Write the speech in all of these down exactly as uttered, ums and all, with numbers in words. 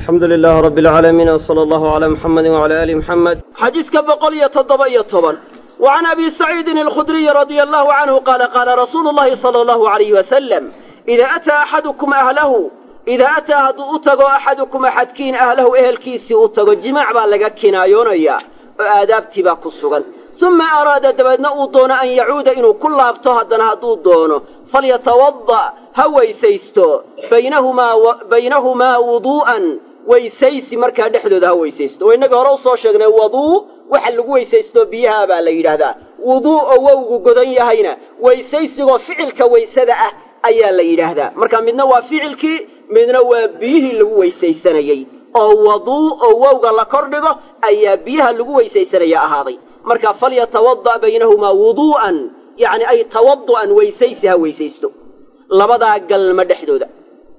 الحمد لله رب العالمين وصلى الله على محمد وعلى آل محمد. حديث كبقولية الضبئية طبعا. وعن أبي سعيد الخدري رضي الله عنه قال قال رسول الله صلى الله عليه وسلم إذا أتى أحدكم أهله إذا أتى أتغو أحدكم أحدكين أهله أهل كيسي أتغو جماع بالغا كنايون إياه وآداب تباك السغن ثم أراد دبنا أدون أن يعود إنه كل أبطه دنا أدونه فليتوضأ هو يسيستو بينهما و... بينهما وضوءا ويسيس مركا دحدود هو يسيستو وإنك رأسه شغنا وضوء وحلقوا ويسيستو بيها بالليل هذا وضوء أو قدن يهينا ويسيسو فعلك ويسدأ أي الليل هذا مركا من نوى فعلك من نوى بيه اللي ويسيسنيي أو وضوء أو ووغا لكردغو أي بيها اللي ويسيسنيي أهاضي مركا فليتوضأ بينهما وضوءا يعني أي توضؤا ويسيسها ويسيستو لبدا قل مدحدودا.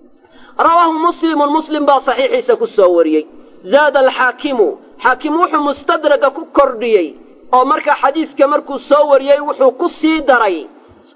رواه مسلم المسلم با صحيح سكسوريي زاد الحاكم حاكم وحو مستدرك ككرديي او مركا حديث كمركو سوريي وحو كسي دري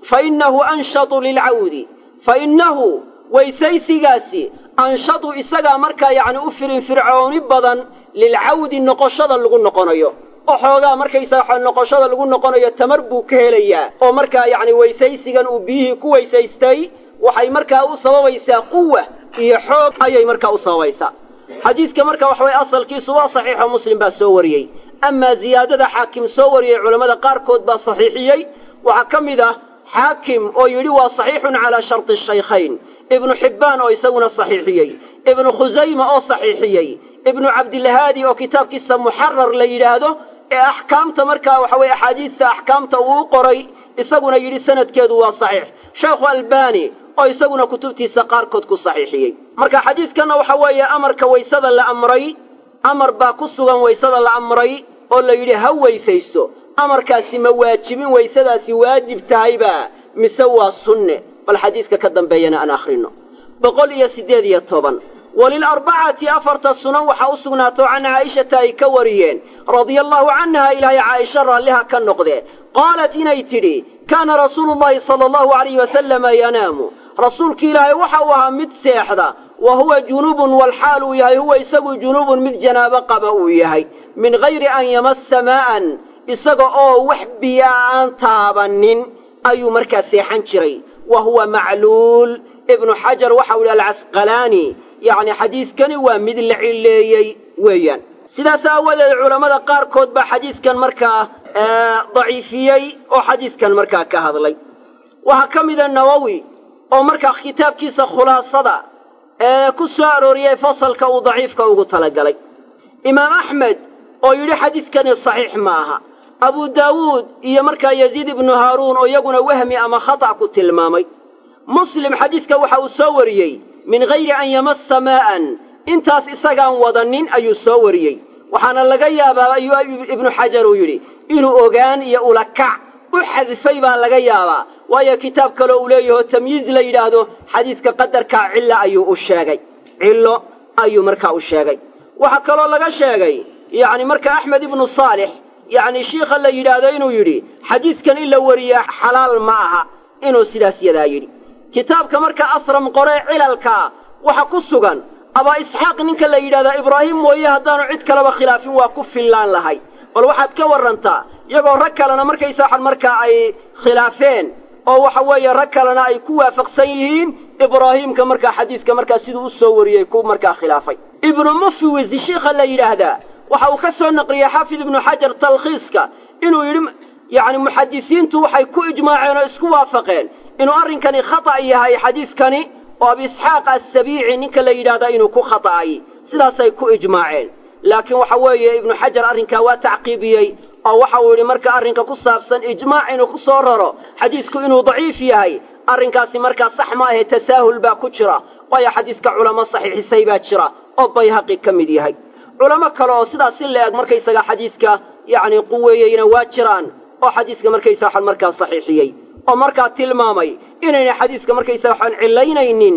فإنه أنشط للعود فإنه ويسيسيغاسي أنشط إساغا مركا يعني أفر فرعوني بدن للعود النقشد اللغو النقونيو وحوغا مركيسا waxaa noqoshada lagu noqonayo tamar buu ka helayaa oo marka yaani weysaysigan uu bihi ku weysaystay waxay marka u sababaysaa quwwa iyo xoog ayay marka u sababaysaa xadiiska marka wax way asalkiisu waa saxiix muslim baa soo wariyay amma ziyaadada xaakim soo wariyay culimada qaar kood baa saxiixiyay waxa kamida xaakim oo yiri waa saxiixun ala shart ash-shaykhayn ibn hibban oo isaguna saxiixiyay ibn khuzayma oo saxiixiyay ibn abd al-hadi oo kitabkiisa muharrar la yiraahdo أحكامته مركا وحوي أحاديث أحكامته وقري يسقون يجري سند كذا وصحيح شيخ الباني أو يسقون كتبتي سقار كتك صحيحية مركا حديث كان وحوي أمر كويسد الأمري أمر باقصوا ويسد الأمري ولا يجري هو يسيسو أمر كاسم واجبين ويسد سواجب تايبا مسوى السنة والحديث كقدم بينا أنا آخرينه بقول يا سيدي طبعا وللأربعة أفرت السنة وحوصنا عن عائشة كوريين رضي الله عنها إلى عائشة لها كالنقضة قالت نيتري كان رسول الله صلى الله عليه وسلم ينام رسول كلا وحوها مد سيحدا وهو جنوب والحال يهي هو يسوي جنوب مد جناب قبأ يهي من غير أن يمس ماء يسوي أو وحبيان تابنين أي مركز سيحان شري وهو معلول ابن حجر وحول العسقلاني يعني حديث كان ومد العليي ويان سداسا أول العلماء قار كود بحديث كان مركا آه ضعيفيي أو حديث كان مركا كهذا لي وهكمل النووي أو مركا كتاب كيس خلاصة آه كسر ريا فصل كو ضعيف كو تلقى لي إمام أحمد أو يري حديث كان صحيح معها أبو داود إيا مركا يزيد بن هارون أو يقول وهمي أما خطأ كتلمامي مسلم حديث كوحا سوريي من غير أن يمس ماء انتاس إساقان وضنين أي سوريي وحانا لغايا بابا ابن حجر يري إنه أغان يأولكع وحذفي بان لغايا بابا ويا كتاب كالو أوليه تمييز ليلادو حديث كقدر كعلا أي أشاقي علا أي مركا أشاقي وحكالو لغا شاقي يعني مركا أحمد بن صالح يعني شيخ اللي يلادينو يري حديث كان إلا وريا حلال معها إنه سلاسي ذا يري كتابك مركا أثرم قريع علالكا وحكسوغان أبا إسحاق ننك اللي يدادا إبراهيم وإياه دانو عدك لبا خلافين وكف اللان لهاي والواحد كورنتا يقول ركا لنا مركا إساحا مركا أي خلافين أو وحوية ركا لنا أي كوا فقسيين إبراهيم كمركا حديث كمركا سيدو السوري يكون مركا خلافي ابن مفوز الشيخ اللي يدادا وحاو كسو النقرية حافظ ابن حجر تلخيصك إنه يرم يعني محدثين توحي كو إجماعين اسكو وافقين إنه أرن كان خطأ يهي حديث كان وأبي إسحاق السبيعي نك اللي يدادا إنه كو خطأ سلاسي كو إجماعين لكن وحوية ابن حجر أرن كوا تعقيبيي أو وحوية مركا أرن كو صابسا إجماع إنه كو صورره حديث كو إنه ضعيف يهي أرن كاسي مركا صح ما هي تساهل با كتشرا ويا حديث كعلماء صحيح سيبات شرا أو بيهقي كمدي هاي علماء كلو سدا سلاق مركا يساق حديثك يعني قويين واتشران أو حديثك مركا يساق المركا صحيحيي oo marka tilmaamay inay xadiiska markaysa waxaan cilaynaynin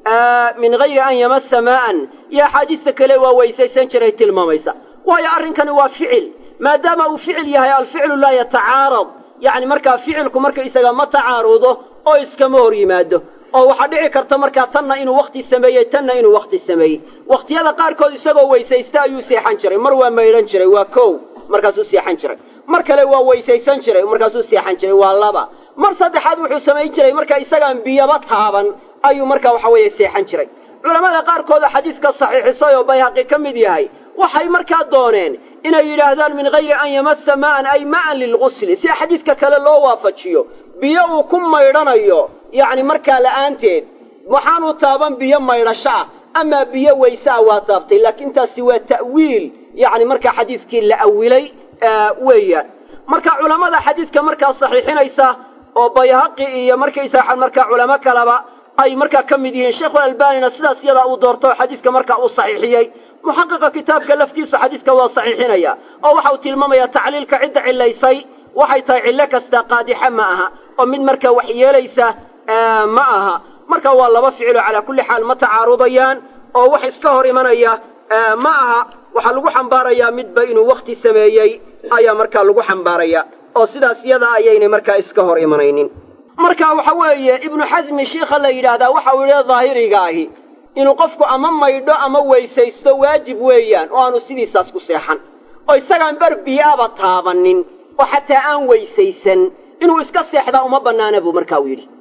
min ghayri an yamassa ma'an ya xadiiska kale waa weysaysan jiray tilmaamaysa waayo arrinkani waa ficil maadaama uu ficil yahay al ficlu la yataarad yani marka ficilku marka isaga ma taarudo oo iska ma hor yimaado oo waxa dhici karta markaa tanna inuu waqti sameeyay tanna inuu waqti sameeyay waqtiyada qaarkood isagoo weysaysta ayuu seexan jiray mar waa maydhan jiray waa kow markaasuu seexan jiray mar kale waa weysaysan jiray markaasuu seexan jiray waa laba mar saddexaad wuxuu samayn jiray marka isagaan biyaba taaban ayuu markaa waxa weeye seexan jiray culamada qaarkood xadiiska saxiixisay oo bayhaqi ka mid yahay waxay markaa dooneen inay yidhaahdaan min hayri an yamassa ma'an ay ma'an lilghusli si xadiiska kale loo waafajiyo biyo uu ku maydhanayo yacni markaa la'aanteed waxaanu taaban biyo maydhasho ah ama biyo weysaa waa taabtay laakiin taasi waa ta'wiil yacni markaa xadiiskii la awilay weeyaan marka culamada xadiiska markaa saxiixinaysa oo bayhaqi iyo markaysaa markaa culamo kaleba ay markaa ka mid yihiin sheekhu albaanina sidaas iyada uu doorto xadiiska markaa uu saxiixiyey muxaqiqa kitaabka laftiisu xadiiska waa saxiixinaya oo waxa uu tilmaamayaa tacliilka cidda cilaysay waxay tahay cillo kasta qaadixa ma aha oo mid markaa wax yeelaysa ma aha marka waa laba ficilo calaa kulli xaal ma tacaarudayaan oo wax iska hor imanaya ma aha waxaa lagu xambaarayaa midba inuu wakti sameeyey ayaa markaa lagu xambaaraya oo sidaas iyada ayaynay markaa iska hor imanaynin marka waxa weeye ibnu xasmi shiikha la yidhaahdaa waxa uu yidhi daahiriga ahi inuu qofku ama maydho ama weysaysto waajib weeyaan oo aanu sidiisaas ku seexan oo isagaan bar biyaaba taabanin oo xataa aan weysaysan inuu iska seexdaa uma bannaana buu markaa u yidhi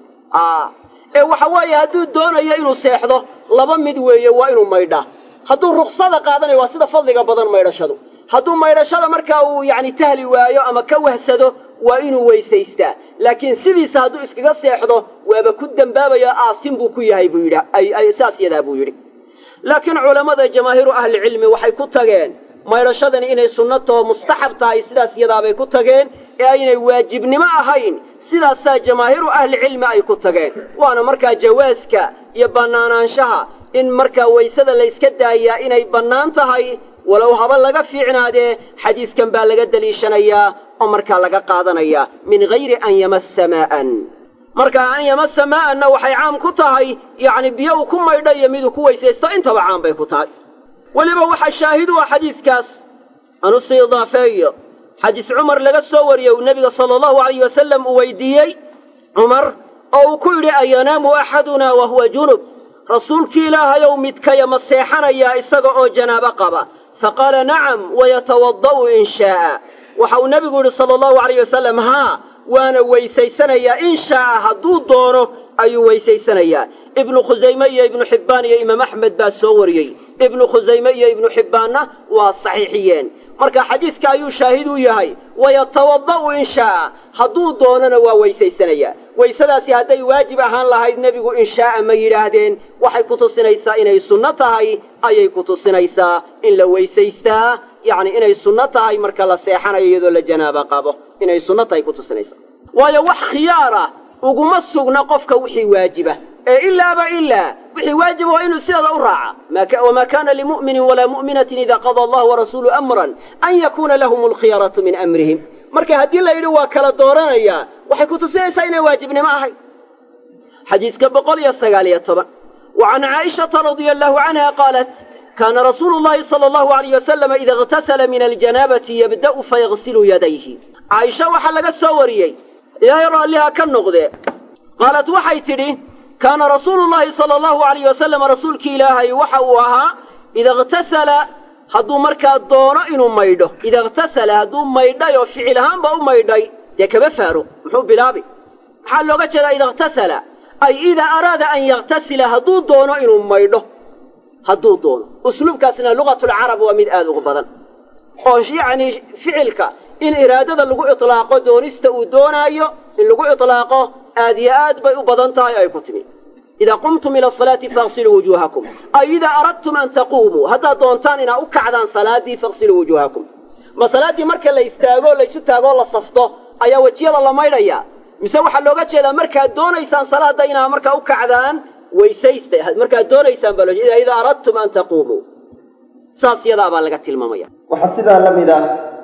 ee waxa weeye hadduu doonayo inuu seexdo laba mid weeye waa inuu maydhaa hadduu ruksada qaadanayo waa sida fadliga badan maydhashadu hadduu maydhashada markaa uu yacni tahli waayo ama ka wahsado waa inuu weysaystaa laakiin sidiisa hadduu iskaga seexdo waaba ku dembaabayo aasin buu ku yahay buu yidhi ay saas yadaa buu yidhi laakiin culammada jamaahiiru ahlicilmi waxay ku tageen maydhashadani inay sunnatoo mustaxab tahay sidaas yadaabay ku tageen ee aynay waajibnimo ahayn sidaasaa jamaahiiru ahlicilmi ay ku tageen waana markaa jawaaska iyo bannaanaanshaha in markaa waysada la yska daayaa inay bannaan tahay walow haba laga fiicnaadee xadiiskan baa laga deliishanayaa oo markaa laga qaadanayaa min hayri an yamassa maa'an markaa an yamassa maa'anna waxay caam ku tahay yacni biyo uu ku maydho iyo miduu ku weysaysto intaba caam bay ku tahay weliba waxaa shaahid u ah xadiiskaas anu sii idaafeeyo xadiis cumar laga soo wariyey uu nebiga sala allahu alayh wasalam uu weydiiyey cumar oo uu ku yidhi ayanaamu axadunaa wa huwa junub rasuulkii ilaahayow midkaya ma seexanayaa isaga oo janaabo qaba faqaala nacam wayatawadda'u in shaa'a waxa uu nebigu yidhi sala allahu alayh wasalam haa waana weysaysanayaa in shaa'a hadduu doono ayuu weysaysanayaa ibnu khusayme iyo ibnu xibbaan iyo imaam axmed baa soo wariyey ibnu khusayme iyo ibnu xibbaanna waa saxiixiyeen marka xadiiska ayuu shaahid u yahay wayatawadda'u in shaa'a hadduu doonona waa weysaysanayaa waysadaasi hadday waajib ahaan lahayd nebigu in shaa'a ma yidhaahdeen waxay ku tusinaysaa inay sunno tahay ayay ku tusinaysaa in la weysaystaa yacni inay sunno tahay marka la seexanayo iyadoo la janaaba qabo inay sunno tahay ku tusinaysaa waayo wax khiyaar ah uguma sugna qofka wixii waajiba ee ilaaba ilaa wixii waajiba waa inuu sideeda u raaca wamaa kaana limu'minin walaa mu'minatin idaa qada allahu warasuulu amran an yakuuna lahum alkhiyaratu min amrihim marka haddii la yidhi waa kala dooranayaa waxay ku tusinaysaa inay waajibnimo ahay xadiiska boqol iyo sagaal iyo toban wa can caaishata radia allahu canha qaalat kaana rasuulu llahi sala allahu alayh wasalama ida ightasala min aljanaabati yabda'u fayaghsilu yadayhi caaisha waxaa laga soo wariyey ilaahay raalliha ka noqdee qaalat waxay tidhi kaana rasuulu llahi sala allahu alayh wasalam rasuulkii ilaahay waxa uu ahaa ida ightasala hadduu markaa doono inuu maydho ida ightasala hadduu maydhay oo ficil ahaanba u maydhay dee kaba faaro muxuu bilaabi maxaa looga jeedaa ida ightasala ay idaa araada an yaghtasila hadduu doono inuu maydho hadduu doono usluubkaasna lugatulcarab waa mid aada ugu badan oo yacni ficilka in iraadada lagu itlaaqo doonista uu doonaayo in lagu itlaaqo aad iyo aad bay u badan tahay ay ku timi idaa qumtum ila asalaati faghsiluu wujuuhakum ay idaa aradtum an taquumuu haddaad doontaan inaad u kacdaan salaaddii faghsiluu wujuuhakum ma salaaddii marka la istaago laysu taagoo la safto ayaa wejiyada la maydhayaa mise waxaa looga jeedaa markaad doonaysaan salaadda inaad markaa u kacdaan weysaysta markaad doonaysaan baa loo jeeda idaa aradtum an taquumuu saas yadaa baa laga tilmaamaya waxaa sidaa la mid ah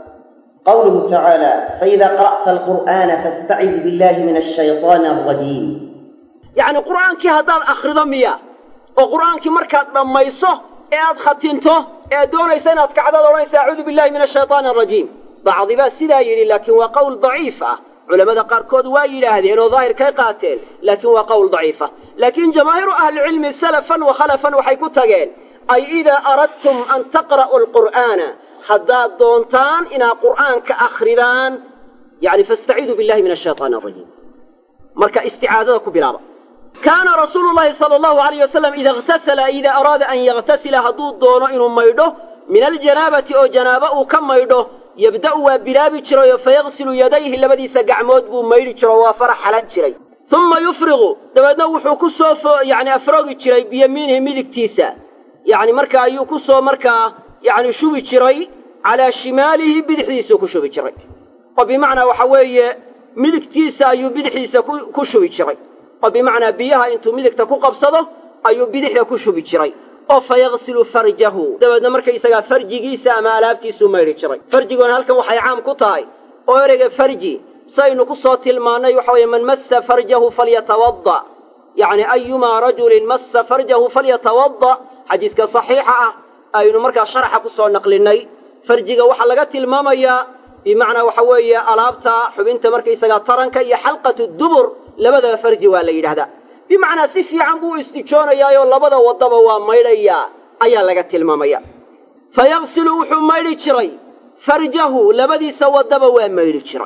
qawluhu tacaala faida qara'ta alqur'aana fastacid billahi min ashayطaani alrajiim yacni qur'aankii haddaad akhrido miya oo qur'aankii markaad dhammayso ee aad khatinto ee aad doonayso inaad kacdaad odhanaysa acuudu billahi min ashayطaani alrajiim bacdi baa sidaa yidhi laakiin waa qowl daciif ah culamada qaarkood waa yidhaahdeen oo daahir kay qaateen laakiin waa qowl daciifa لكن جماهير أهل العلم سلفا وخلفا وحيكتغين أي إذا أردتم أن تقرأوا القرآن حداد دونتان إن قرآن كأخران يعني فاستعيذوا بالله من الشيطان الرجيم مركا استعاذتكم بالله. كان رسول الله صلى الله عليه وسلم إذا اغتسل إذا أراد أن يغتسل هدود دونه إنه ميده من الجنابة أو جنابه كم ميده يبدأ بلاب شري فيغسل يديه لبدي سقعمود بو ميد شري وفرح حلال شري ثم يفرغ دبنا وحو كسو يعني أفرغ شري بيمينه ملك تيسا يعني مركا أيو كسو مركا يعني شوي شري على شماله بدحيسو كشوي شري وبمعنى وحوي ملك تيسا أيو بدحيسو كشوي شري وبمعنى بيها انتو ملك تكو قبصده أيو بدحيسو كشوي شري فيغسل فرجه دبنا markay isaga farjigiisa ama alaabtiisu meeyri jiray farjigoona halkan waxay caam ku tahay oo ereyga farji saynu ku soo tilmaanay waxa weeye man massa farjahu falyatawadda yani ayuma rajulin massa farjahu falyatawadda hadithka sahiha ah aynu markaa sharaxa ku soo naqlinay farjiga waxa laga tilmaamayaa bimaana waxa weeye alaabta xubinta markay isaga taranka iyo xalqatu dubur labada farji waa la yiraahdaa بمعنى سفي عن بو استجونا يا يو لبدا ودبا وا ميديا ايا لغا تلماميا فيغسل وحو ميدي جري فرجه لبدي سودبا وا ميدي جري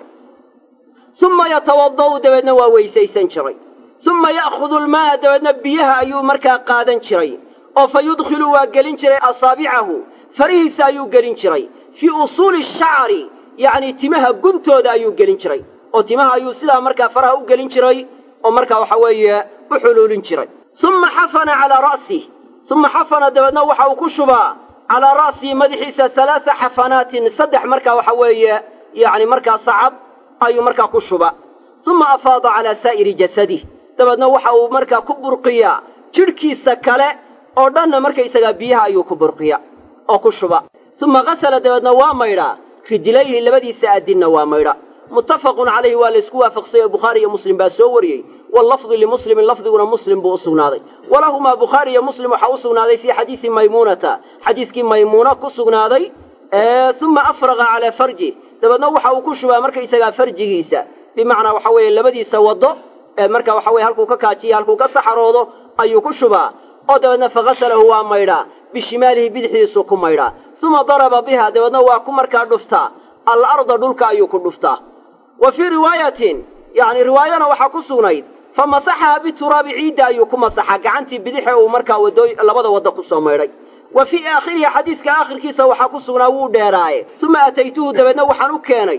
ثم يتوضا دبنا وا ويسيسن جري ثم ياخذ الماء دبنا بيها ايو مركا قادن جري او فيدخل وا غلين جري اصابعه فريس ايو غلين جري في اصول الشعر يعني تمها غنتودا ايو غلين جري او تمها ايو سدا مركا فرها او غلين جري او مركا waxa weeye وحلول جري ثم حفن على رأسه ثم حفن دبنا وحا وكشبا على رأسه مدحيسة ثلاث حفنات صدح مركا وحوية يعني مركا صعب أي مركا كشبا ثم أفاض على سائر جسده دبنا وحا ومركا كبرقيا تركي سكالة أردنا مركا يسقى بيها أي كبرقيا أو كشبا ثم غسل دبنا واميرا في دليه لبدي سأدنا واميرا متفق عليه والاسكوا فقصي البخاري ومسلم باسوري واللفظ لمسلم اللفظ ولا مسلم بأسغناضي ولهما بخاري ومسلم وحوسغناضي في حديث ميمونة حديث كي ميمونة كسغناضي آه ثم أفرغ على فرجه دبنا وحا وكشبا marka isaga farjigiisa bimaana waxa weeye labadiisa wado ee marka waxa weeye halku ka kaajiyo halku ka saxaroodo ayuu ku shubaa oo dabadna faqasalahu waa maydha bishimaalihi bidxiisu ku maydha thumma daraba biha dabadna waa ku markaa dhuftaa al-ardh dhulka ayuu ku dhuftaa wa fi riwaayatin yani riwaayana waxa ku sugnayd فمسحها بالتراب عيدا يكون مسحها قعنتي بدحه ومركا ودو لبدا ودا كسو ميري وفي اخره حديث كاخر كيسا وحا كسغنا و دheeraay ثم اتيته دبنا waxaan u keenay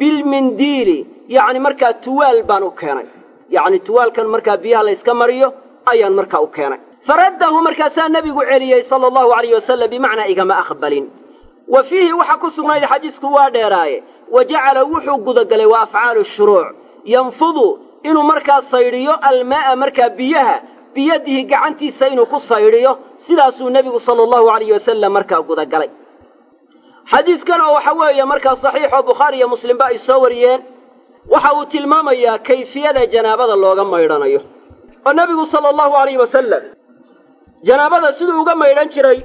بالمنديل يعني marka tuwal baan u keenay يعني tuwal kan marka biyaha la iska mariyo ayaan marka u keenay فرده marka sa nabigu celiyay sallallahu alayhi wasallam bimaana igama aqbalin وفيه waxa kusugnayd xadiisku waa dheeraay وجعل wuxuu gudagalay waa afcaal shuruuc yanfudu inuu markaa sayriyo almaa markaa biyaha biyadihi gacantiisa inuu ku sayriyo sidaasuu nabigu sallallahu alayhi wasallam markaa guda galay xadiiskan oo waxa weeye markaa saxiix oo Bukhari iyo Muslim ba ay soo wariyeen waxa uu tilmaamayaa kayfiyada janaabada looga maydhanayo oo nabigu sallallahu alayhi wasallam janaabada sidoo uga maydhan jiray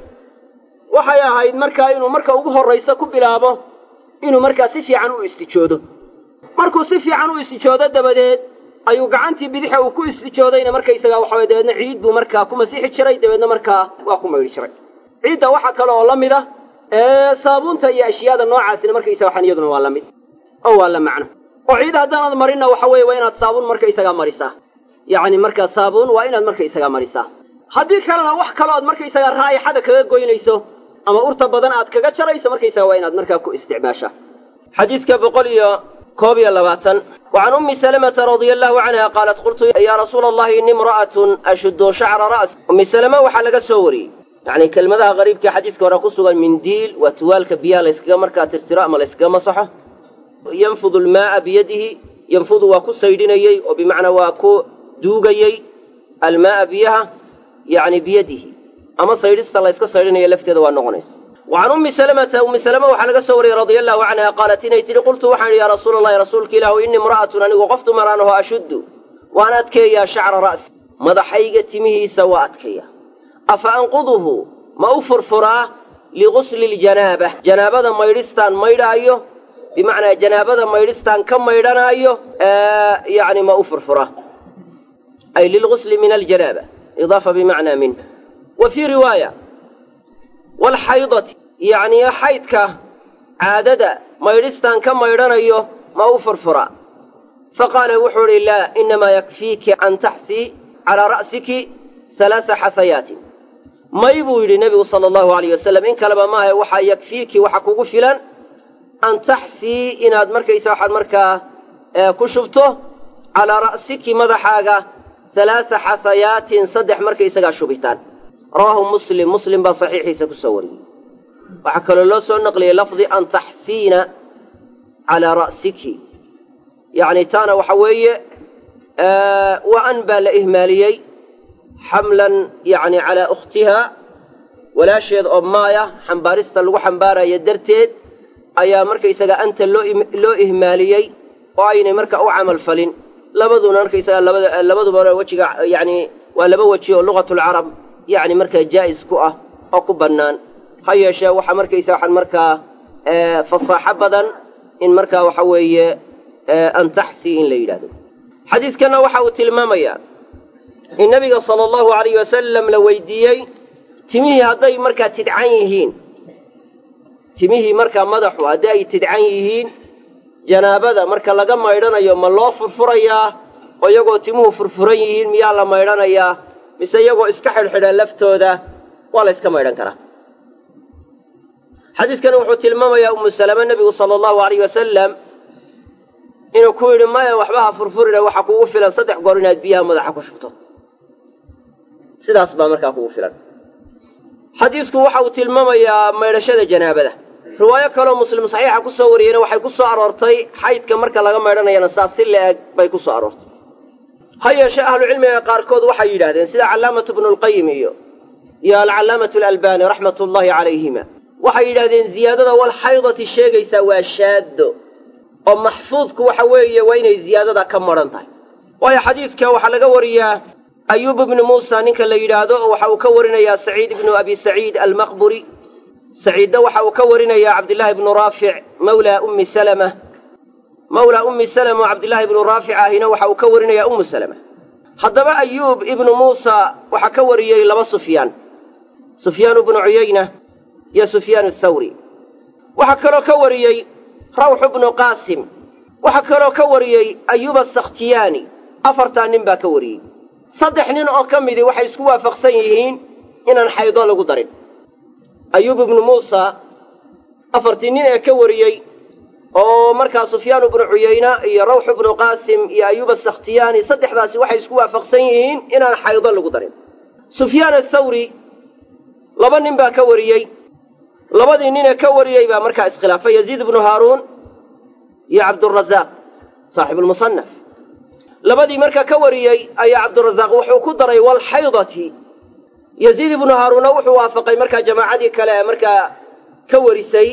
waxay ahayd markaa inuu markaa ugu horeysa ku bilaabo inuu markaa si fiican u istijoodo markuu si fiican u istijoodo dabadeed ayuu gacantii bidix uu ku istijoodayna markay isaga waxa weeyaan ciid buu markaa ku masixi jiray dabeedna markaa waa ku mayri jiray ciidda waxa kale oo lamid ah ee saabunta iyo ashiyada noocaasina markay isaga waxan iyaduna waa lamid oo waa la macno oo ciid hadaan marina waxa weey waa inaad saabun markay isaga marisaa yaani markaa saabun waa inaad markay isaga marisaa hadii kalena wax kale aad markay isaga raaixada kaga goynayso ama urta badan aad kaga jarayso markay isaga waa inaad markaa ku isticmaashaa xadiiska boqol iyo كوب يا لباتن وعن أم سلمة رضي الله عنها قالت قلت يا رسول الله إني امرأة أشد شعر رأس أم سلمة وحلق سوري يعني كلمة غريب كحديث كورقصها من ديل وتوال كبيها لإسكا مركا ترتراء ما لإسكا مصحة ينفض الماء بيده ينفض واكو سيدينيي وبمعنى واكو دوغيي الماء بيها يعني بيده أما سيدست الله إسكا سيدينيي لفتي دوان نغنيس وعن أم سلمة أم سلمة وحلق سوري رضي الله عنها قالت إني قلت وحن يا رسول الله يا رسولك له إني امرأة أني وقفت مرانه أشد وأنا أتكي شعر رأس مضحيقة تمه سواء أتكي أفأنقضه ما أفرفراه لغسل الجنابة جنابة ما يرستان ما يرايه بمعنى جنابة ما يرستان كم ما يرايه آه يعني ما أفرفراه أي للغسل من الجنابة إضافة بمعنى منه. وفي رواية والحيضة يعني حيدك عادة ما يرستان كما يرانيه ما هو فرفرا. فقال وحور الله إنما يكفيك أن تحثي على رأسك ثلاث حثيات. ما يبوي النبي صلى الله عليه وسلم إن كلمة ما هي وحا يكفيك وحكوك فلان أن تحثي إن هاد مركا يساحد مركا كشبته على رأسك ماذا حاجة ثلاث حثيات صدح مركا يساقا شبهتان. رواه مسلم مسلم بصحيح يساكو السوري. وحكى الله سؤال نقلي لفظي أن تحثين على رأسك يعني تانا وحوية آه وأنبى لإهماليي حملا يعني على أختها ولا شيء أمايا حنبارستا لغو حنبارا يدرتيد أيا مركا يساقا أنت لو إهماليي وأين مركا أو عمل فلين لبدو مركا يساقا لبدو مركا وجهك يعني ولبو وجهه لغة العرب يعني مركا جائز كؤة أو كبنان هيا شيء وحا مركا يساقا مركا آه فصاحة بدن إن مركا وحوية آه أن تحسي إن ليلاد حديث كان وحاو تلماميا النبي صلى الله عليه وسلم لويديي تميه هداي مركا تدعيهين تميه مركا مدحو هداي تدعيهين جنابدا مركا لغا مايرانايو ما لو فرفريا oo iyagoo timuhu furfuran yihiin miyaa la maydhanayaa mise iyagoo iska xidhxidhan laftooda waa la iska maydhan karaa. xadiiskani wuxuu tilmaamayaa ummu salama nabigu sala allahu alayhi wasalam inuu ku yidhi maya waxba ha furfurina waxa kugu filan saddex goor inaad biyaha madaxa ku shubto sidaas baa markaa kugu filan. xadiisku waxa uu tilmaamayaa maydhashada janaabada. riwaayo kaloo muslim saxiixa ku soo wariyeyna waxay ku soo aroortay xaydka marka laga maydhanayana saas si la-eg bay ku soo aroortay. ha yeeshee ahlucilmiga qaarkood waxay yidhaahdeen sida callaamatu ibnu lqayim iyo iyo alcallaamatu alalbani raxmatullaahi calayhima waxay yidhaahdeen ziyaadada walxaydati sheegaysaa waa shaaddo oo maxfuudku waxa weeye waa inay ziyaadada ka maran tahay. waayo xadiidka waxaa laga wariyaa ayuub ibnu muusa ninka la yidhaahdo oo waxa uu ka warinayaa saciid ibnu abi saciid almaqburi. saciidna waxa uu ka warinayaa cabdillaahi ibnu raafic mawlaa ummi salama mawlaa ummi salama oo cabdillaahi ibnu raafic ahina waxa uu ka warinayaa ummu salama. haddaba ayuub ibnu muusa waxaa ka wariyey laba sufyaan sufyaan ibnu cuyayna iyo sufyaan athawri. waxaa kaloo ka wariyey rawx ibnu qaasim. waxaa kaloo ka wariyey ayuub asakhtiyaani. afartaa nin baa ka wariyey. saddex nin oo ka midii waxay isku waafaqsan yihiin inaan xaydo lagu darin. ayuub ibnu muusa afartii nin ee ka wariyey oo markaa sufyaan ibnu cuyayna iyo rawx ibnu qaasim iyo ayuub asakhtiyaani saddexdaasi waxay isku waafaqsan yihiin inaan xaydo lagu darin. sufyaan athawri laba nin baa ka wariyey. labadii nin ee ka wariyey baa markaa iskhilaafay yaziid ibnu haaruun iyo cabdurazaaq saaxibulmusannaf. labadii markaa ka wariyey ayaa cabdurazaaq wuxuu ku daray walxaydati. yaziid ibnu haaruunna wuxuu waafaqay markaa jamaacadii kale ee markaa ka warisay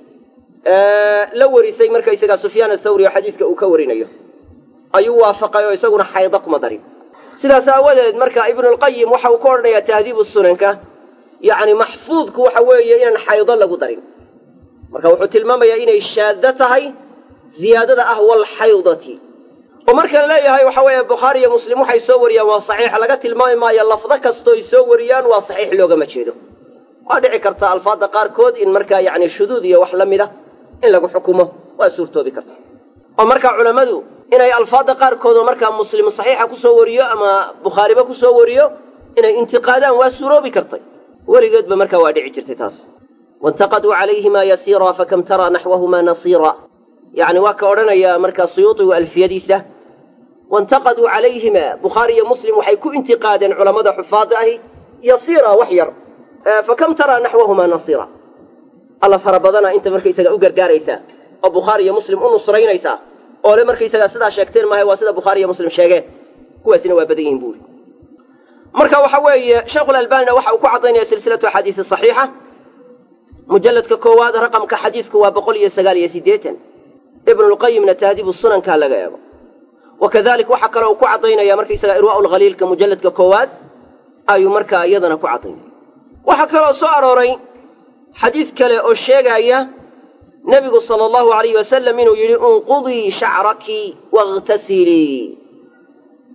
la warisay marka isagaa sufyaan athawri oo xadiiska uu ka warinayo ayuu waafaqay oo isaguna xaydo kuma darin. sidaas aawadeed marka ibnulqayim waxa uu ka odhanayaa tahdiibu sunanka yacni maxfuudku waxa weeye inaan xaydo lagu darin. marka wuxuu tilmaamayaa inay shaaddo tahay ziyaadada ah walxaydati. oo marka la leeyahay waxa weeye bukhaari iyo muslim waxay soo wariyaan waa saxiix laga tilmaami maayo lafdo kastoo ay soo wariyaan waa saxiix loogama jeedo. waa dhici karta alfaadda qaarkood in markaa yacni shuduud iyo wax la mid ah in lagu xukumo waa suurtoobi karta. oo markaa culammadu inay alfaadda qaarkood oo markaa muslim saxiixa ku soo wariyo ama bukhaariba ku soo wariyo inay intiqaadaan waa suuroobi kartay. weligeedba markaa waa dhici jirtay taas. waintaqaduu calayhimaa yasiira fakam taraa naxwahumaa nasiira. yacni waa ka odhanayaa markaa suyuuti waa alfiyadiisa waintaqaduu calayhimaa bukhaari iyo muslim waxay ku intiqaadeen culammada xufaadda ahi yasiira wax yar fakam taraa naxwahumaa nasiira. alla fara badana inta markaysaga u gargaaraysaa oo bukhaari iyo muslim u nusraynaysaa oo le markaysagaa sidaa sheegteen maahay waa sida bukhaari iyo muslim sheegeen kuwaasina waa badan yihiin buuri. marka waxa weeye sheekhulalbaanina waxa uu ku caddaynaya silsilatu axaadiisi saxiixa mujalladka koowaad raqamka xadiisku waa boqol iyo sagaal iyo siddeetan. ibnulqayimna tahdiibu sunankaa laga eego. wakadalik waxaa kaloo uu ku caddaynaya markaysaga irwaa'u lkhaliilka mujalladka koowaad ayuu markaa iyadana ku caddaynaya. waxaa kaloo soo arooray xadiis kale oo sheegaya nebigu sala allahu alayhi wasalam inuu yidhi unqudii shacraki wakhtasilii.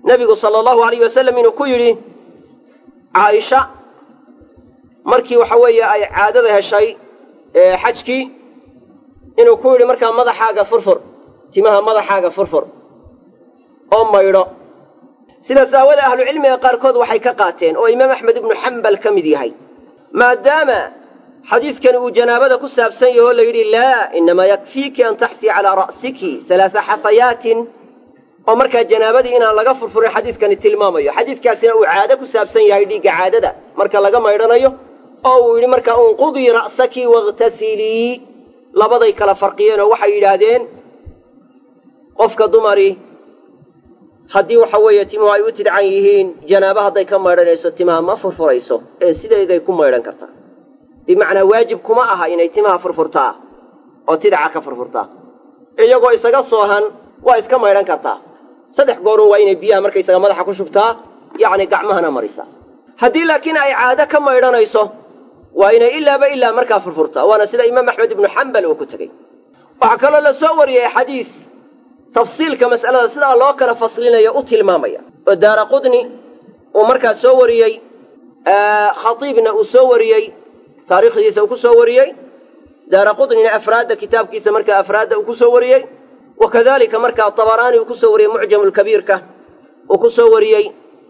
nebigu sala allahu alayh wasalam inuu ku yidhi caaisha markii waxa weeye ay caadada heshay xajkii inuu ku yidhi markaa madaxaaga furfur timaha madaxaaga furfur oo maydho sidaas aawadee ahlucilmiga qaarkood waxay ka qaateen oo imaam axmed ibnu xambal ka mid yahay maadaama xadiidkani uu janaabada ku saabsan yahe oo la yidhi laa inamaa yakfiiki an taxsii calaa ra'siki halaasa xasayaatin oo markaa janaabadii inaan laga furfurin xadiidkani tilmaamayo xadiidkaasina uu caado ku saabsan yahay dhiigga caadada marka laga maydhanayo oo uu yidhi markaa unqudii ra'saki wakhtasilii labaday kala farqiyeen oo waxay yidhaahdeen qofka dumari haddii waxa weeye timuhu ay u tidcan yihiin janaabo hadday ka maydhanayso timaha ma furfurayso ee sideeday ku maydhan kartaa bimacnaa waajib kuma aha inay timaha furfurtaa oo tidca ka furfurtaa iyagoo isaga soohan waa iska maydhan kartaa saddex goorun waa inay biyaha markaysaga madaxa ku shubtaa yacni gacmahana marisaa haddii laakiin ay caado ka maydhanayso waa inay ilaaba ilaa markaa furfurtaa waana sida imaam axmed ibnu xambal uu ku tegey waxaa kaloo la soo wariyey xadiis tafsiilka mas'alada sidaa loo kala faslinayo u tilmaamaya oo daara qudni uu markaa soo wariyey khatiibna uu soo wariyey taariikhdiisa uu ku soo wariyey daara qudnina afraadda kitaabkiisa markaa afraadda uu ku soo wariyey wakadalika markaa tabaraani uu ku soo wariyey mucjam lkabiirka uu ku soo wariyey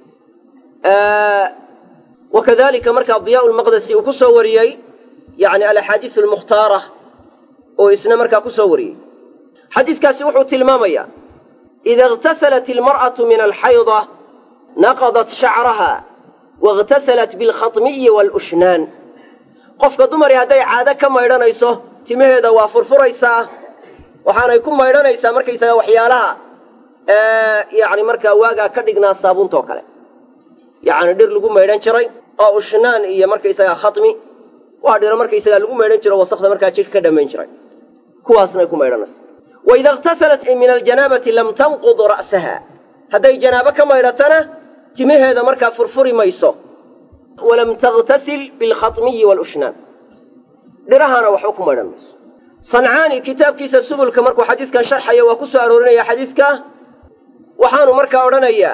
wakadalika markaa diyaa lmaqdesi uu ku soo wariyey yani alaxaadiis almukhtaara oo isna markaa ku soo wariyey xadiiskaasi wuxuu tilmaamayaa ida اغtasalat ilmar'atu min alxayda naqadat shacraha waاغtasalat biاlkhatmiyi wاlushnaan qofka dumari hadday caado ka maydhanayso timaheeda waa furfuraysaa waxaanay ku maydhanaysaa markaysaga waxyaalaha yani markaa waagaa ka dhignaa saabuuntoo kale yacni dhir lagu maydhan jiray oo ushnaan iyo markaysaga khatmi waa dhiro markaysaga lagu maydhan jiro wasakda markaa jidhka ka dhammayn jiray kuwaasnay ku maydhanaysa waida اغtasalat min aljanaabati lam tanqud ra'saha hadday janaabo ka maydhatana timaheeda markaa furfuri mayso walam taغtasil biاlkhatmiyi wاlushnaan dhirahana waxba ku maydhan mayso sancaani kitaabkiisa subulka markuu xadiidkan sharxaya waa ku soo aroorinaya xadiidka waxaanu markaa odhanayaa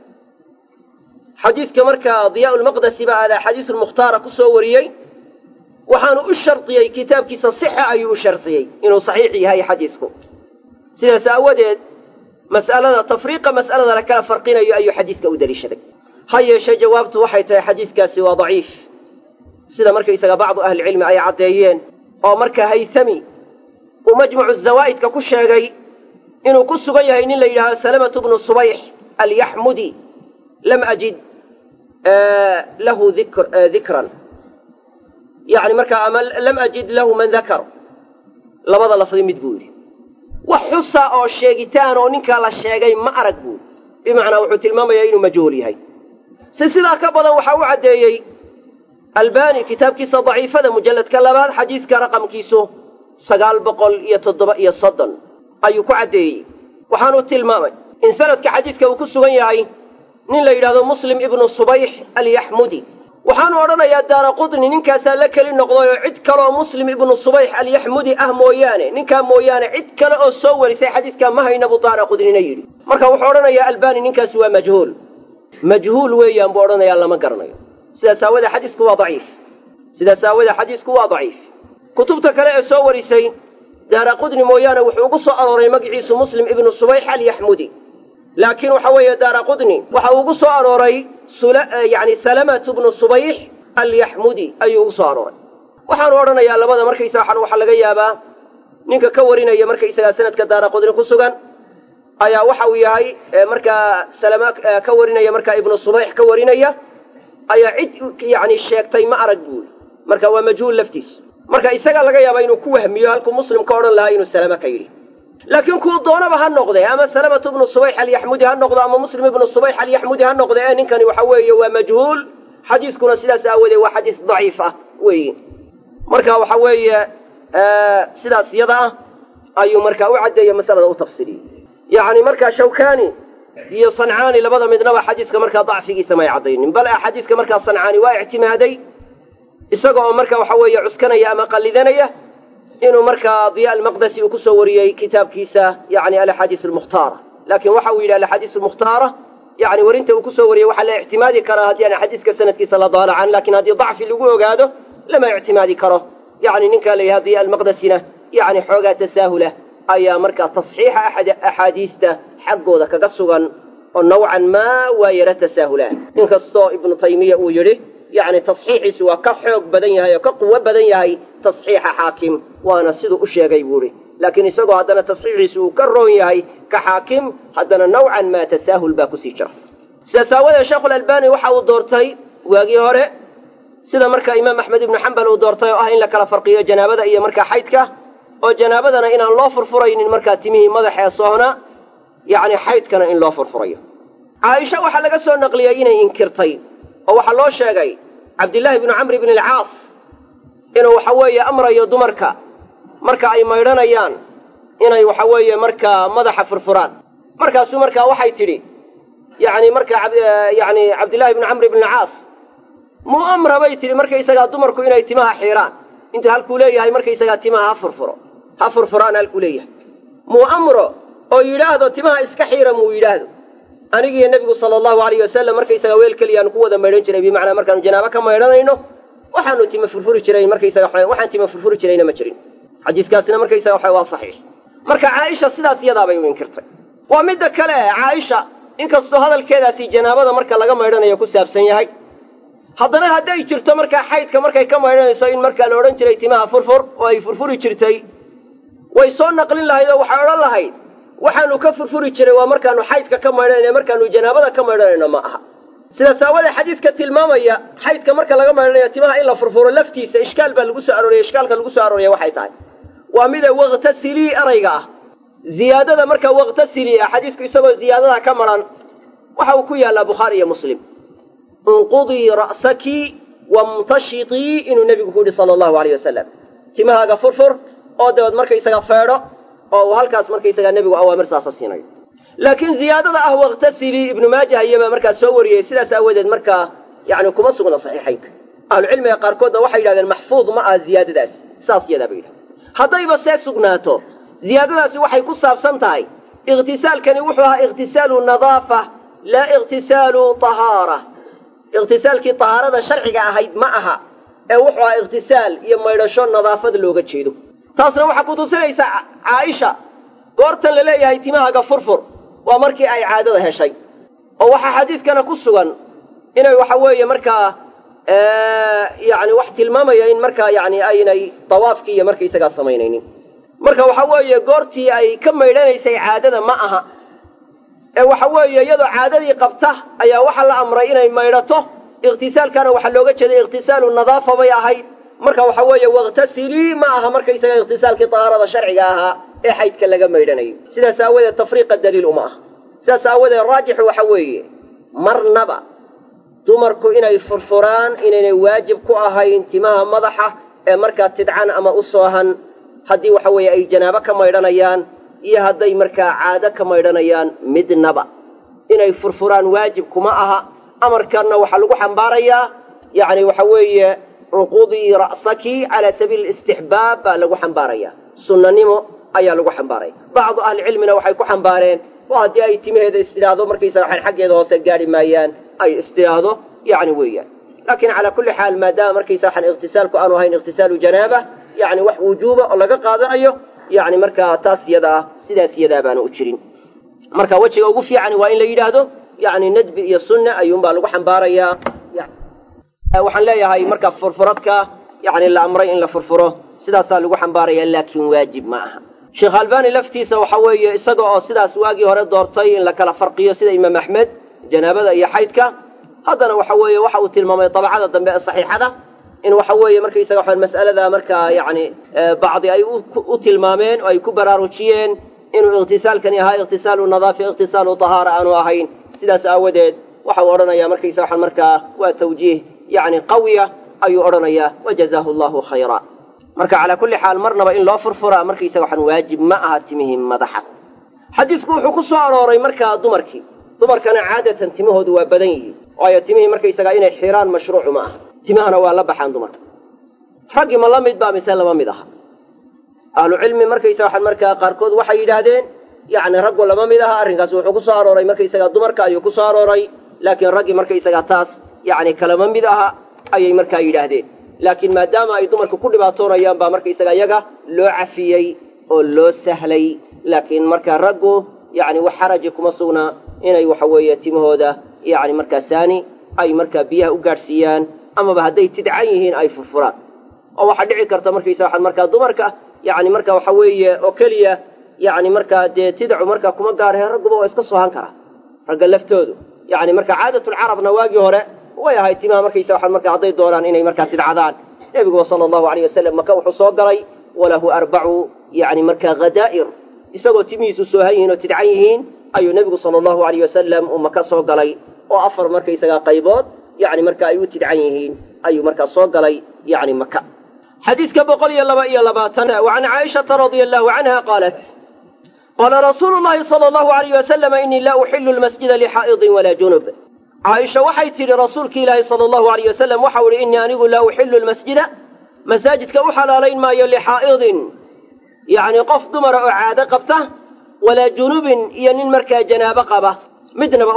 xadiidka markaa diyaa lmaqdesi baa alaxaadiis lmukhtaara ku soo wariyey waxaanu u shardiyey kitaabkiisa sixa ayuu u shardiyey inuu saxiix yahay xadiidku sidaas aawadeed mas'alada tafriiqa mas'alada la kala farqinayo ayuu xadiidka u daliishaday ha yeeshee jawaabtu waxay tahay xadiidkaasi waa daciif sida markaysaga bacdu ahlicilmi ay caddeeyeen oo marka haythami uu majmucu zawaa'idka ku sheegay inuu ku sugan yahay nin la yidhahdo salamatu bnu subayx alyaxmudi lam ajid lahu dikran yani markaa ama lam ajid lahu man dakar labada lafdi mid buu yidhi wax xusa oo sheegitaan oo ninkaa la sheegay ma arag buu bimacnaa wuxuu tilmaamayaa inuu majhuul yahay si sidaa ka badan waxaa u caddeeyey albani kitaabkiisa daciifada mujalladka labaad xadiiska raqamkiisu sagaal boqol iyo toddoba iyo soddon ayuu ku caddeeyey waxaanu tilmaamay in sanadka xadiiska uu ku sugan yahay nin la yidhahdo muslim ibnu subayx alyaxmudi waxaanu odhanayaa daara qudni ninkaasaa la keli noqday oo cid kaleoo muslim ibnu subayx alyaxmudi ah mooyaane ninkaa mooyaane cid kale oo soo warisay xadiiskaa ma hayna buu daara qudnina yidhi marka wuxuu odhanayaa albani ninkaasi waa majhuul majhuul weeyaan buu odhanayaa lama garanayo sidaas aawadee xadiisku waa daciif sidaas aawadee xadiisku waa daciif kutubta kale ee soo warisay daara qudni mooyaane wuxuu ugu soo arooray magaciisu muslim ibnu subayx alyaxmudi laakiin waxa weeye daara qudni waxa uu ugu soo arooray yani salamatu bnu subayx alyaxmudi ayuu ugu soo arooray waxaanu odhanayaa labada markaysaga waxaa laga yaabaa ninka ka warinaya markaysagaa sanadka daara qudni ku sugan ayaa waxa uu yahay markaa salama ka warinaya markaa ibnu subayx ka warinaya ayaa cid yani sheegtay ma arag buuli marka waa majhuul laftiis marka isagaa laga yaabaa inuu ku wahmiyo halkuu muslim ka odhan lahaa inuu salama ka yidhi laakiin kuu doonaba ha noqde ama salamatu ibnu subayx alyaxmudi ha noqdo ama muslim ibnu subayx alyaxmudi ha noqde ee ninkani waxa weeye waa majhuul xadiiskuna sidaas aawoodee waa xadiis daciif ah weyi marka waxa weeye sidaas iyada ah ayuu markaa u caddeeyey masalada u tafsiliyey yacni markaa shawkani iyo sancaani labada midnaba xadiiska markaa dacfigiisa may caddaynin bal xadiiska markaa sancaani waa ictimaaday isaga oo marka waxa weeye cuskanaya ama qallidanaya inuu markaa diyaa almaqdesi uu ku soo wariyey kitaabkiisa yani alaxaadiis almukhtaara laakiin waxa uu yidhi alaxaadiis almukhtaara يعني ورنت وكسو وري وحل اعتمادي كره هدي أنا حديث كسنة كيس الله ضال عن لكن هذه ضعف اللي جوه هذا لما اعتمادي كره يعني نك لي هذه المقدسينة يعني حوجة تساهلة أي مركز تصحيح أحد أحاديثه حقه ذا كقصوا نوعا ما ويرى تساهلان إن كسو ابن تيمية ويري يعني تصحيح سوى كحوج بدنيها كقوة بدنيها تصحيح حاكم وأنا سيد أشياء جيبوري لكن يسقوا هذا تصحيح سوى كرونيها كحاكم هذا نوعا ما تساهل باكسي شرف سأساوي الشيخ الألباني وحاول دورتي واجي هره سيدا مركا إمام أحمد بن حنبل ودورتي وأهين لك الفرقية جنابة إيه مركا حيتك وجنابتنا إن الله فرفرين المركا تميه مدح يصهنا يعني حيتكنا إن الله فرفرين عائشة وحلقة سوى النقليين إنكرتي وحلوه الشيخي عبد الله بن عمرو بن العاص إنه حوي أمر يضمركا مركا أي ميران أيان إنه حوي مركا مدح فرفران مركا سو مركا وحي تري يعني مركا عبد يعني عبد الله بن عمرو بن العاص مو أمر بيتري مركا يسقى ضمركو إنه اتماها حيران انت هالكولية هاي مركا يسقى اتماها هفرفرو هفرفران هالكولية مو أمره أو يلاهدو اتماها اسكحيرا مو يلاهدو أنيجي النبي صلى الله عليه وسلم مركا يسقى ويل كليان قوة ميران جري بمعنى مركا جنابا كما يران إنه وحانو تيما فرفوري جري مركا يسقى حيران وحان تيما فرفوري جرينا مجرين حديث كاسنا مركا يسقى حيوان صحيح مركا عائشة سيدا سيدا بيو ينكرتي ومدى كلا عائشة inkastoo hadalkeedaasi janaabada marka laga maydhanayo ku saabsan yahay haddana hadday jirto marka xaydka markay ka maydhanayso in marka la oran jiray timaha furfur oo ay furfuri jirtay way soo naqlin lahayd oo waxa oran lahayd waxaanu ka furfuri jiray waa markaanu xaydka ka maydhanayno markaanu janaabada ka maydhanayno ma aha sida saawada xadiiska tilmaamaya xaydka marka laga maydhanayo timaha in la furfuro laftiisa ishkaal baa lagu soo arooriyay ishkaalka lagu soo arooriyay waxay tahay waa mid waqtasili arayga زيادة مركا واغتسلي حديثك يسوى زيادة كمرا وحاو كويا بخاري مسلم انقضي رأسك وامتشطي إنه النبي قول صلى الله عليه وسلم كما هذا فرفر أو دواد مركا يسوى فارة أو هالكاس مركا يسوى النبي وأوامر ساسسيني لكن زيادة أهو واغتسلي ابن ماجه هي مركا سوري يسلا سأودد مركا يعني كما سغنا صحيحين أهل العلم يقار كود وحي لهذا المحفوظ مع زيادة داس ساسية دابيل هذا يبسي سغناته زيادة waxay ku saabsan tahay اغتسالكني وحوها اغتسال النظافة لا اغتسال طهارة اغتسالكي طهارة شرعية ahayd ma aha ee wuxuu اغتسال iyo maydhasho nadaafad looga jeedo taasna waxa ku tusinaysa Aisha goortan la leeyahay timahaaga furfur waa markii ay caadada heshay oo waxa xadiiskana ku sugan inay waxa weeye markaa ee yaani wax tilmaamaya in markaa yaani aynay tawaafkii iyo markii isaga sameeynaynin marka waxa weeye goortii ay ka maydhanaysay caadada ma aha ee waxa weeye iyadoo caadadii qabta ayaa waxa la amray inay maydhato ightisaalkana waxa looga jeeday ightisaalu nadaafa bay ahayd marka waxa weeye waqtasili ma aha marka isaga ightisaalkii taharada sharciga ahaa ee xaydka laga maydhanayo sidaas aawada tafriiqa daliil uma aha sidaas aawada raajix waxa weeye marnaba dumarku inay furfuraan inay waajib ku ahayn timaha madaxa ee marka tidcan ama u soohan haddii waxa weeye ay janaabo ka maydhanayaan iyo hadday markaa caado ka maydhanayaan midnaba inay furfuraan waajib kuma aha amarkanna waxaa lagu xambaarayaa yacni waxa weeye unqudii ra'saki calaa sabiili istixbaab baa lagu xambaarayaa sunnanimo ayaa lagu xambaaraya bacdu ahlicilmina waxay ku xambaareen oo haddii ay timaheeda istidhaahdo markaysaga waxaan xaggeeda hoose gaadhi maayaan ay istidhaahdo yacni weeyaan laakiin calaa kulli xaal maadaama markaysa waxaan ightisaalku aanu ahayn ightisaalu janaaba يعني wax wujuuba oo laga qaadanayo yani marka taas yada sidaas yada baan u jirin marka wajiga ugu fiican waa in la yiraahdo yani nadbi iyo sunna ayuun baa lagu xambaaraya waxaan leeyahay marka furfuradka yani la amray in la furfuro sidaas lagu xambaaraya laakiin waajib ma aha Sheikh Albani laftiisa waxa weeye isaga oo sidaas waagi hore doortay in la kala farqiyo sida Imam Ahmed janaabada iyo xaydka hadana waxa weeye waxa uu tilmaamay tabacada dambe ee saxiixada in waxa weeye markay isaga waxaan mas'alada marka yaani baadi ay u tilmaameen oo ay ku baraarujiyeen inuu ightisaalkan yahay ightisaalu nadaafa ightisaalu tahara aanu ahayn sidaas aawadeed waxa uu oranayaa markay isaga waxaan marka waa tawjiih yaani qawiya ayuu oranayaa wajazaahu Allahu khayra marka ala kulli xaal marnaba in loo furfura markay isaga waxaan waajib ma aha timihim madaxa xadiisku wuxuu ku soo arooray marka dumarkii dumarkana caadatan timahoodu waa badan yihiin oo ay timihii markay isaga inay xiraan mashruuc ma aha timahana waa la baxaan dumarka raggi ma la mid baa mise lama mid aha ahlu cilmi markaysa waxaan markaa qaarkood waxay yidhaahdeen yacni raggu lama mid aha arrinkaasi wuxuu ku soo arooray markaysagaa dumarka ayuu ku soo arooray laakiin raggii markaysagaa taas yacni kalama mid aha ayay markaa yidhaahdeen laakiin maadaama ay dumarku ku dhibaatoonayaan baa markaysaga iyaga loo cafiyey oo loo sahlay laakiin markaa raggu yacni wax xaraji kuma sugnaa inay waxa weeye timahooda yacni markaa saani ay markaa biyaha u gaadhsiiyaan amaba hadday tidcan yihiin ay furfuraan oo waxaa dhici karta markaysa waxaad markaa dumarka yacni marka waxa weeye oo keliya yacni markaa dee tidcu markaa kuma gaarhe ragguba waa iska soohan karaa ragga laftoodu yacni marka caadatulcarabna waagii hore way ahayd timaha markaysa waxaad markaa hadday doonaan inay markaa tidcadaan nebiguba sala allahu alayh wasalam maka wuxuu soo galay walahu arbacu yacni markaa hadaa'ir isagoo timihiisu soohan yihiin oo tidcan yihiin ayuu nebigu sala allahu alayh wasalam uu maka soo galay oo afar markaysagaa qaybood yacni marka ay u tidcan yihiin ayuu markaa soo galay yacni maka xadiiska boqol iyo laba iyo labaatan wacan caaishata radia allahu canha qaalat qaala rasuulu llahi sala allahu alayh wasalama inii laa uxilu lmasjida lixaa'idin walaa junub caaisha waxay tidhi rasuulki ilaahi sala allahu alayh wasalam waxau ihi innii anigu laa uxilu lmasjida masaajidka u xalaalayn maayo lixaa'idin yacni qof dumara oo caado qabta walaa junubin iyo nin markaa janaabo qaba midnaba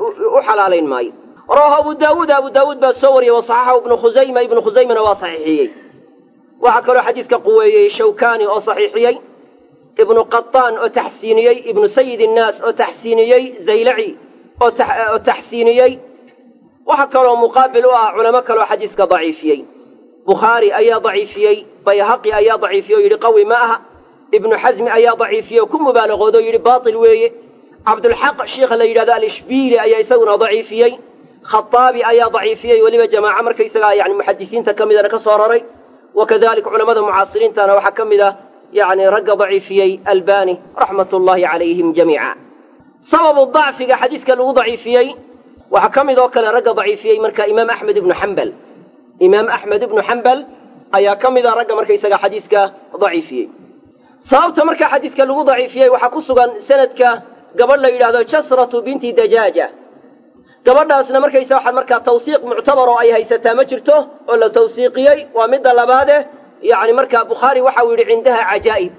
u xalaalayn maayo rawahu abu daawuud abu daawuud baa soo wariyey wasaxaxahu ibnu khusayma ibnu khusaymana waa saxiixiyey waxaa kaloo xadiidka quweeyey shawkani oo saxiixiyey ibnu qataan oo taxsiiniyey ibnu sayid innaas oo taxsiiniyey zaylaci oo taxsiiniyey waxaa kaloo muqaabil u ah culamo kaloo xadiiska daciifiyey bukhaari ayaa daciifiyey bayhaqi ayaa daciifiyey oo yidhi qawi ma aha ibnu xasmi ayaa daciifiyey oo ku mubaalaqoodo o yidhi baatil weeye cabdulxaq sheikha la yidhahdo alishbiili ayaa isaguna daciifiyey khaaabi ayaa daciifiyey weliba jamaaco markaysagaa yani muxadisiinta ka midana ka soo raray wakadalika culamada mucaasiriintana waxaa ka mid ah yani ragga daciifiyey albani raxmat ullahi calayhim jamiica sababu dacfiga xadiiska lagu daciifiyey waxaa ka mid oo kale ragga daciifiyey marka imaam axmed ibnu xambal imaam axmed ibnu xambal ayaa ka mid ah ragga markaysaga xadiiska daciifiyey sababta marka xadiiska lagu daciifiyey waxaa ku sugan sanadka gabadh la yidhahdo jasratu binti dajaaja gabadhaasna markaysa waxaa markaa tawsiiq muctabar oo ay haysataa ma jirto oo la tawsiiqiyey waa midda labaade yacni markaa bukhaari waxa uu yidhi cindaha cajaa'ib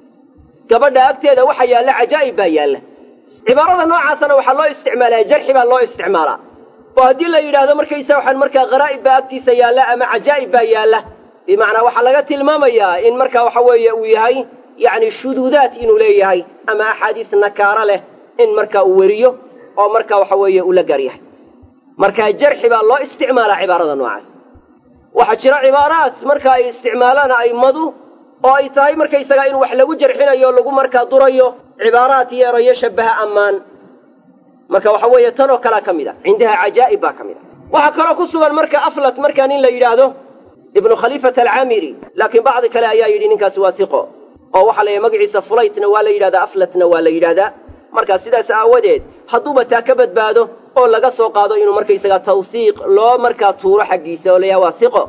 gabadha agteeda waxa yaalla cajaa'ib baa yaalla cibaarada noocaasana waxaa loo isticmaalaa jarxi baa loo isticmaalaa oo haddii la yidhaahdo markaysa waxaan markaa kharaa'ib baa agtiisa yaalla ama cajaa'ib baa yaalla bimacnaa waxaa laga tilmaamayaa in marka waxa weeye uu yahay yacni shuduudaat inuu leeyahay ama axaadiis nakaaro leh in marka uu weriyo oo marka waxa weeye uu la gaar yahay markaa jarxi baa loo isticmaalaa cibaarada noocaas waxaa jira cibaaraat marka ay isticmaalaan a'immadu oo ay tahay markaysagaa in wax lagu jarxinayo o lagu markaa durayo cibaaraat iyo erayo shabaha ammaan marka waxa weeye tan oo kalea ka mid a cindaha cajaa'ib baa ka mid a waxaa kaloo ku sugan marka aflat markaa nin la yidhaahdo ibnu khaliifata alcaamiri laakiin bacdi kale ayaa yidhi ninkaasi waa hiqo oo waxaa la yidhaha magaciisa fulaytna waa la yidhahdaa aflatna waa la yidhahdaa markaa sidaas aawadeed hadduuba taa ka badbaado oo laga soo qaado inuu markaysagaa tawsiiq loo markaa tuuro xaggiisa oo layaha waa hiqo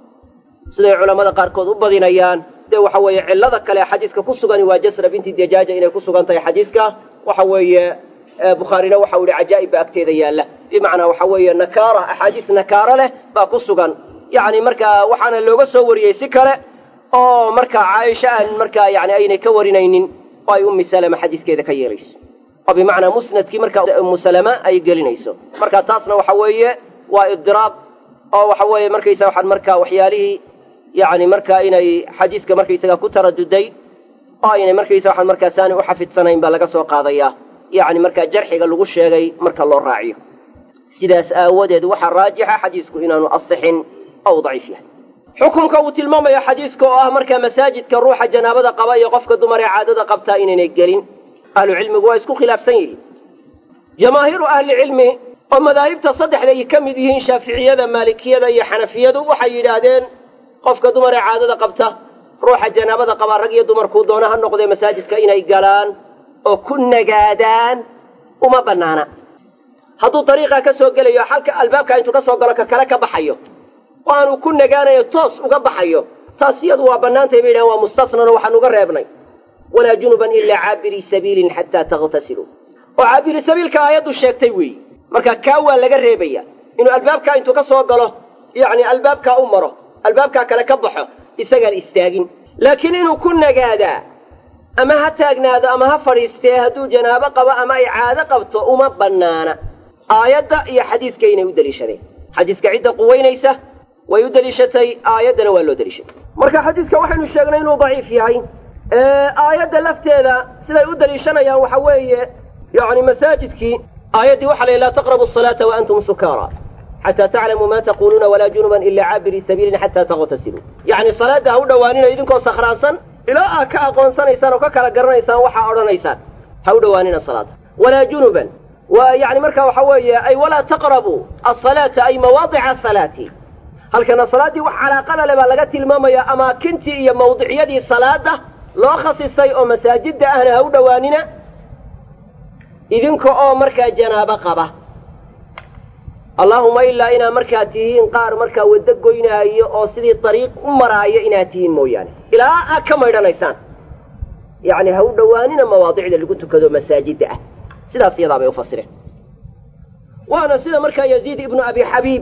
siday culammada qaarkood u badinayaan dee waxa weeye cillada kale xadiiska ku sugani waa jasra binti dajaaja inay ku sugan tahay xadiiska waxa weeye bukhaarina waxa u yihi cajaa'ib baa agteeda yaalla bimacnaa waxa weeye nakaara axaadiis nakaaro leh baa ku sugan yacni markaa waxaana looga soo wariyey si kale oo markaa caaisha aan markaa yani aynay ka warinaynin oo ay ummi salama xadiiskeeda ka yeelayso oo bimacnaa musnadkii markaa ummu salama ay gelinayso marka taasna waxa weeye waa idiraab oo waxa weeye markaysa waxaan markaa waxyaalihii yani markaa inay xadiiska markaysaga ku taraduday oo aynay markaysa waxaan markaa saani u xafidsanayn baa laga soo qaadaya yani markaa jarxiga lagu sheegay marka loo raaciyo sidaas aawadeed waxaa raajixa xadiisku inaanu asixin oo daciif yahay xukunka uu tilmaamayo xadiiska oo ah markaa masaajidka ruuxa janaabada qaba iyo qofka dumar ee caadada qabtaa inaynay gelin ahlu cilmigu waa isku khilaafsan yihiin jamaahiiru ahlicilmi oo madaahibta saddexda ay ka mid yihiin shaaficiyada maalikiyada iyo xanafiyadu waxay yidhaahdeen qofka dumar ee caadada qabta ruuxa janaabada qaba rag iyo dumarkuu doona ha noqdee masaajidka inay galaan oo ku nagaadaan uma banaana hadduu dariiqaa ka soo gelayo xalka albaabka intuu ka soo galo ka kale ka baxayo oo aanu ku nagaanayo toos uga baxayo taas iyadu waa bannaantay bay yidhahan waa mustasnano waxaan uga reebnay walaa junuban ilaa caabiri sabiilin xataa takhtasiluu oo caabiri sabiilka aayaddu sheegtay weeyi marka kaa waa laga reebaya inuu albaabkaa intuu ka soo galo yacni albaabkaa u maro albaabkaa kale ka baxo isagaan istaagin laakiin inuu ku nagaadaa ama ha taagnaado ama ha fadhiistee hadduu janaabo qabo ama ay caado qabto uma bannaana aayadda iyo xadiiska inay u deliishadeen xadiiska cidda quweynaysa way u deliishatay aayaddana waa loo deliishatay marka xadiiska waxaynu sheegnay inuu daciif yahay aayadda lafteeda siday u deliishanayaan waxa weeye yani masaajidkii aayaddii waxa la yidhi laa taqrabu asalaata wa antum sukaara xataa taclamuu ma taquluuna walaa junuban ilaa caabiri sabiilin xataa taqtasiluu yacni salaadda ha u dhowaanina idinkoo sakhraansan ilaa aad ka aqoonsanaysaan oo ka kala garanaysaan waxaa odhanaysaan ha u dhowaanina salaada walaa junuban waa yani marka waxa weeye ay walaa taqrabuu asalaata ay mawaadica asalaati halkana salaaddii wax calaaqada le baa laga tilmaamayaa amaakintii iyo mawdiciyadii salaada loo khasisay oo masaajidda ahna ha u dhowaanina idinka oo markaa janaabo qaba allaahuma ilaa inaad markaa tihiin qaar markaa waddo goynaayo oo sidii dariiq u maraayo inaad tihiin mooyaane ilaa aad ka maydhanaysaan yacni ha u dhowaanina mawaadicda lagu tukado masaajidda ah sidaas iyadaa bay u fasireen waana sida markaa yaziid ibnu abi xabiib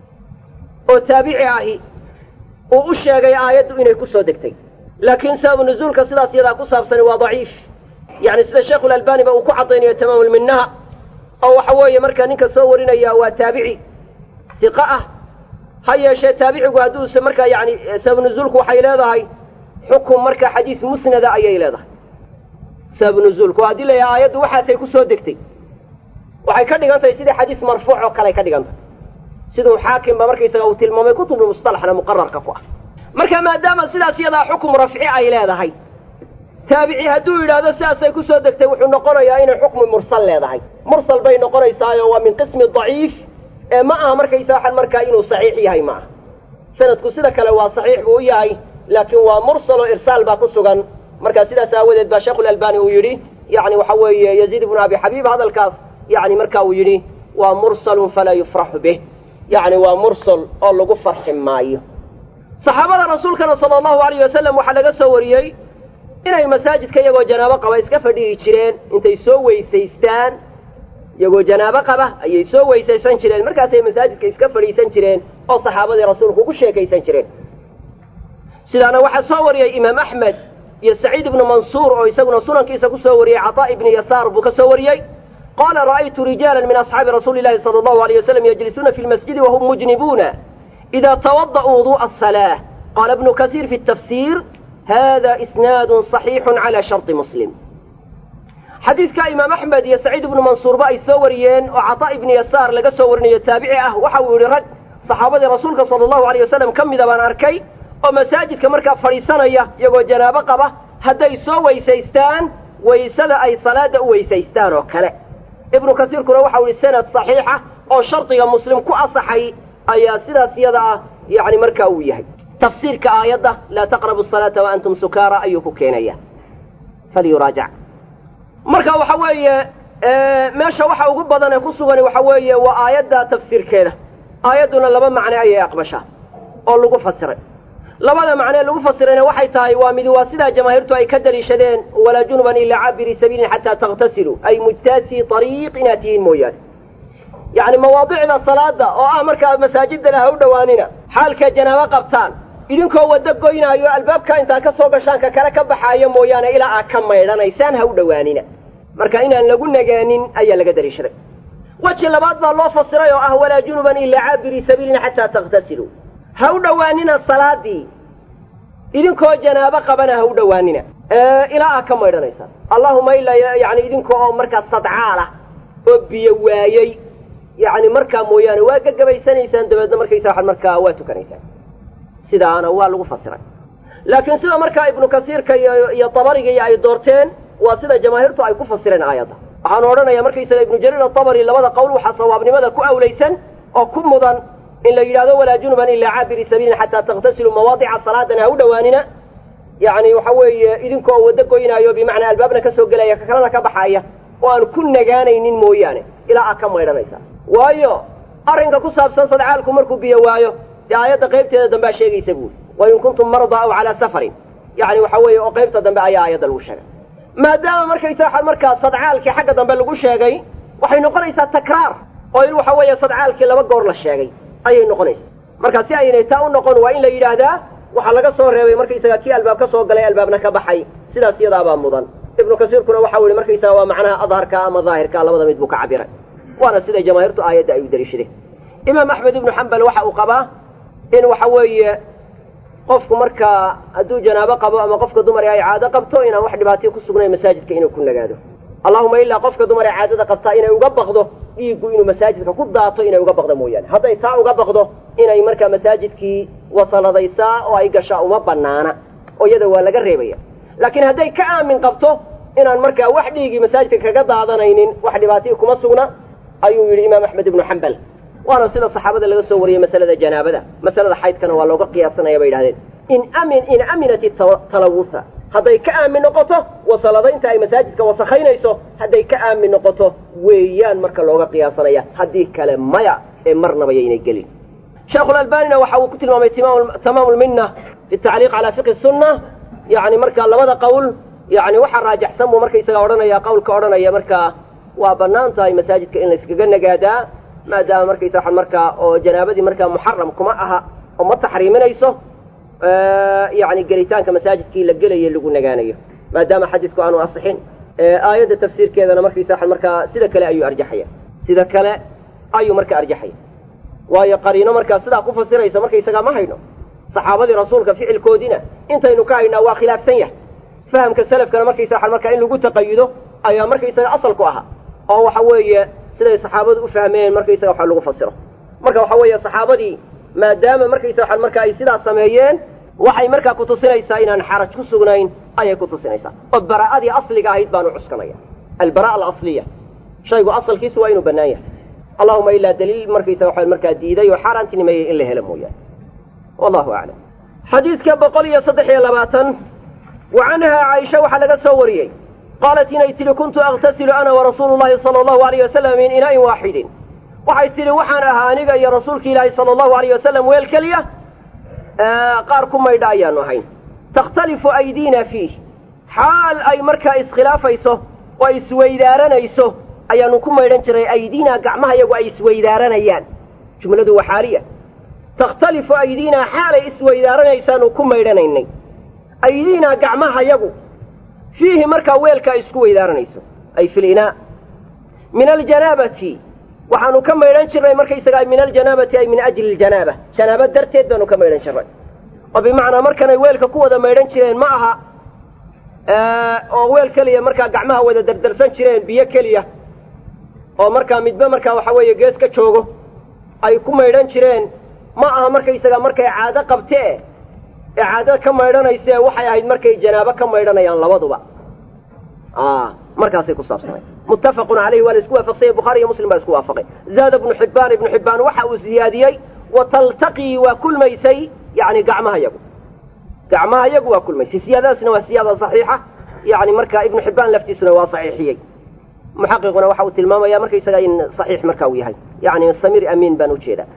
oo taabici ahi uu u sheegay aayaddu inay ku soo degtay laakiin sababu nuzuulka sidaas iyadaa ku saabsani waa daciif yacni sida sheekhulalbani ba uu ku caddaynayo tamaamulminnaha oo waxa weeye markaa ninka soo warinaya waa taabici hiqa ah ha yeeshee taabicigu hadduuse markaa yani sababu nuzuulku waxay leedahay xukum markaa xadiis musnada ayay leedahay sababu nuzuulku haddii la yahay aayaddu waxaasay ku soo degtay waxay ka dhigan tahay sidii xadiis marfuuc oo kale ay ka dhigan tahay siduu xaakimba markaysaga uu tilmaamay kutubulmusطalaxna muqararka ku ah marka maadaama sidaas iyadaa xukum rafci ay leedahay taabici hadduu yidhaahdo sidaasay ku soo degtay wuxuu noqonayaa inay xukmi mursal leedahay mursal bay noqonaysaayo waa min qismi daciif ee ma aha markaysa waxan markaa inuu saxiix yahay ma aha sanadku sida kale waa saxiix buu u yahay laakiin waa mursal oo irsaal baa ku sugan markaa sidaas aawadeed baa sheekhulalbani uu yidhi yani waxa weeye yaziid ibnu abi xabiib hadalkaas yani marka uu yidhi waa mursalun falaa yufraxu bih yacni waa mursal oo lagu farxi maayo saxaabada rasuulkana sala allahu alayh wasalam waxaa laga soo wariyey inay masaajidka iyagoo janaabo qaba iska fadhihi jireen intay soo weysaystaan iyagoo janaabo qaba ayay soo weysaysan jireen markaasay masaajidka iska fadhiisan jireen oo saxaabadii rasuulku ku sheekaysan jireen sidaana waxaa soo wariyey imaam axmed iyo saciid ibnu mansuur oo isaguna sunankiisa ku soo wariyey cataa ibni yasaar buu ka soo wariyey qaala ra'aytu rijaala min asxaabi rasuuli llahi sala allahu alayh wasalam yajlisuuna fi lmasjidi wahum mujnibuuna ida tawada'uu wuduu'a asalaa qaala ibnu kasiir fi tafsiir hada isnaadun صaxiixun calى sharطi muslim xadiidka imaam axmed iyo saciid ibnu mansuurba ay soo wariyeen oo cataa ibni yasaar laga soo warinayo taabici ah waxa uu yidhi rag saxaabadii rasuulka sala allahu alayh wasalam ka mida baan arkay oo masaajidka markaa fadhiisanaya iyagoo janaabo qaba hadday soo weysaystaan waysada ay salaada u weysaystaan oo kale ibnu kasiirkuna waxau yihi sanad صaxiixa oo shardiga muslim ku asaxay ayaa sidaas iyada ah yani markaa uu yahay tafsiirka aayadda laa taqrabu asalaata wa antum sukaara ayuu ku keenaya falyuraajac marka waxa weeye meesha waxa ugu badan ee ku sugan waxa weeye waa aayadda tafsiirkeeda aayadduna laba macne ayay aqbashaa oo lagu fasiray labada macne lagu fasirayna waxay tahay waa mid waa sidaa jamaahiirtu ay ka daliishadeen walaa junuban ilaa cabiri sabiilin xataa takhtasiluu ay mujtaasii ariiq inaad tihiin mooyaane yacni mawaadicda salaada oo ah markaa masaajidana ha u dhowaanina xaalkaa janaabo qabtaan idinkoo waddo goynaayo albaabka intaad ka soo gashaan ka kale ka baxaayo mooyaane ilaa aad ka maydhanaysaan ha u dhowaanina marka inaan lagu nagaanin ayaa laga daliishaday weji labaad baa loo fasiray oo ah walaa junuban ilaa caabiri sabiilin xataa takhtasiluu ha u dhowaanina salaadii idinkoo janaabo qabana ha u dhowaanina ilaa aad ka maydhanaysaan allahuma ilaa yani idinka oo markaa sadcaal ah oo biyo waayey yani markaa mooyaane waa gagabaysanaysaan dabeedna markaysa waxaad markaa waa tukanaysaan sidaana waa lagu fasiray laakiin sida markaa ibnu kasiirka iyo iyo tabariga iyo ay doorteen waa sida jamaahiirtu ay ku fasireen aayadda waxaanu odhanayaa markaysaga ibnu jariir atabari labada qowl waxaa sawaabnimada ku awlaysan oo ku mudan in la yidhahdo walaa junuban ilaa caabiri sabiilin xataa takhtasiluu mawaadica salaadana ha u dhowaanina yani waxa weeye idinkoo waddo goynaayo bimacnaa albaabna ka soo gelaya ka kalena ka baxaaya oo aan ku nagaanaynin mooyaane ilaa aad ka maydhanaysaa waayo arrinka ku saabsan sadcaalku markuu biyo waayo dee aayadda qaybteeda dambea sheegaysa buuri wain kuntum mardaa aw calaa safarin yani waxa weeye oo qaybta dambe ayaa aayadda lagu sheegay maadaama markaysa waxaad markaa sadcaalkii xagga dambe lagu sheegay waxay noqonaysaa takraar oo in waxa weeye sadcaalkii laba goor la sheegay ayay noqonaysaa marka si aynay taa u noqon waa in la yidhaahdaa waxaa laga soo reebay markaysaga kii albaab ka soo galay albaabna ka baxay sidaas iyadaabaa mudan ibnu kasiirkuna waxa uu yihi markaysaga waa macnaha adharka ama daahirka labada mid buu ka cabiray waana sida jamaahiirtu aayadda ay u daliishadeen imaam axmed ibnu xambal waxa uu qabaa in waxa weeye qofku markaa hadduu janaabo qabo ama qofka dumar ay caado qabto inaan wax dhibaatay ku sugnayn masaajidka inuu ku nagaado allahuma ilaa qofka dumar ay caadada qabtaa inay uga baqdo dhiiggu inuu masaajidka ku daato inay uga baqdo mooyaane hadday taa uga baqdo inay markaa masaajidkii wasaladaysaa oo ay gashaa uma banaana oo iyada waa laga reebaya laakiin hadday ka aamin qabto inaan markaa wax dhiigii masaajidka kaga daadanaynin wax dhibaatay kuma sugna ayuu yidhi imaam axmed ibnu xambal waana sida saxaabada laga soo wariyey masalada janaabada masalada xaydkana waa looga qiyaasanaya bay yidhahdeen in amin in aminat talawusa hadday ka aamin noqoto wasaladaynta ay masaajidka wasakhaynayso hadday ka aamin noqoto weeyaan marka looga qiyaasanaya haddii kale maya ee marnaba yaynay gelin sheekhulalbanina waxa uu ku tilmaamay tamaam lminna fi tacliiq calaa fiqhi sunna yani markaa labada qowl yani waxa raajaxsan buu markaysaga odhanaya qawlka odhanaya markaa waa banaan tahay masaajidka in layskaga nagaadaa maadaama markaysa waxaan markaa oo janaabadii markaa muxaram kuma aha oo ma taxriiminayso yani gelitaanka masaajidkii la gelayo lagu nagaanayo maadaama xadiisku aanu asixin aayadda tafsiirkeedana markaysa waxaan markaa sida kale ayuu arjaxaya sida kale ayuu markaa arjaxaya waayo qariino markaa sidaa ku fasiraysa markaysagaa ma hayno saxaabadii rasuulka ficilkoodiina intaynu ka haynaa waa khilaafsan yahay fahamka salafkana markaysa waxaan markaa in lagu taqayudo ayaa markaysaga asal ku aha oo waxa weeye siday saxaabadu u fahmeen markaysaga waxa lagu fasiro marka waxa weeye saxaabadii maadaama markaysa waxaan markaa ay sidaas sameeyeen waxay markaa kutusinaysaa inaan xaraj ku sugnayn ayay kutusinaysaa oo baraa'adii asliga ahayd baanu cuskanaya albara'a alasliya shaygu asalkiisu waa inuu bannaan yahay allahuma ilaa daliil markaysa waxa markaa diiday oo xaaraantinimeeyey in la helo mooyaane wallahu aclam xadiidka boqol iyo saddex iyo labaatan wa canhaa caaisha waxaa laga soo wariyey qaalat inay tidhi kuntu akhtasilu ana warasuulu llahi sala allahu alayh wasalam min inaa'in waaxidin waxay tidhi waxaan ahaa aniga iyo rasuulki ilaahi sala allahu alayh wasalam weel keliya qaar ku maydha ayaanu ahayn takhtalifu aydiina fiih xaal ay markaa iskhilaafayso oo ay isweydaaranayso ayaanu ku maydhan jiray aydiinaa gacmaha yagu ay isweydaaranayaan jumladu waa xaaliya takhtalifu aydiinaa xaalay isweydaaranaysaanu ku maydhanaynay aydiinaa gacmaha yagu fiihi markaa weelka ay isku weydaaranayso ay fi linaa min aljanaabati waxaanu ka maydhan jirnay markaysagaa min aljanaabati ay min ajli ljanaaba janaaba darteed baanu ka maydhan jirnay oo bimacnaa markanay weelka ku wada maydhan jireen ma aha oo weel keliya markaa gacmaha wada dardarsan jireen biyo keliya oo markaa midba markaa waxa weeye gees ka joogo ay ku maydhan jireen ma aha markaysagaa markay caado qabtee ee caado ka maydhanaysee waxay ahayd markay janaabo ka maydhanayaan labaduba markaasay ku saabsanay muttafaqun calayhi waa la isku waafaqsanya bukhaari iyo muslim baa isku waafaqay zaada ibnu xibbaan ibnu xibbaan waxa uu ziyaadiyey wa taltaqii waa kulmaysay yani gacmaha yagu gacmaha yagu waa kulmaysay siyaadadaasna waa siyaada saxiixa yani marka ibnu xibbaan laftiisuna waa saxiixiyey muxaqiquna waxa uu tilmaamaya markaysaga in saxiix marka uu yahay yani samir amiin baan ujeedaa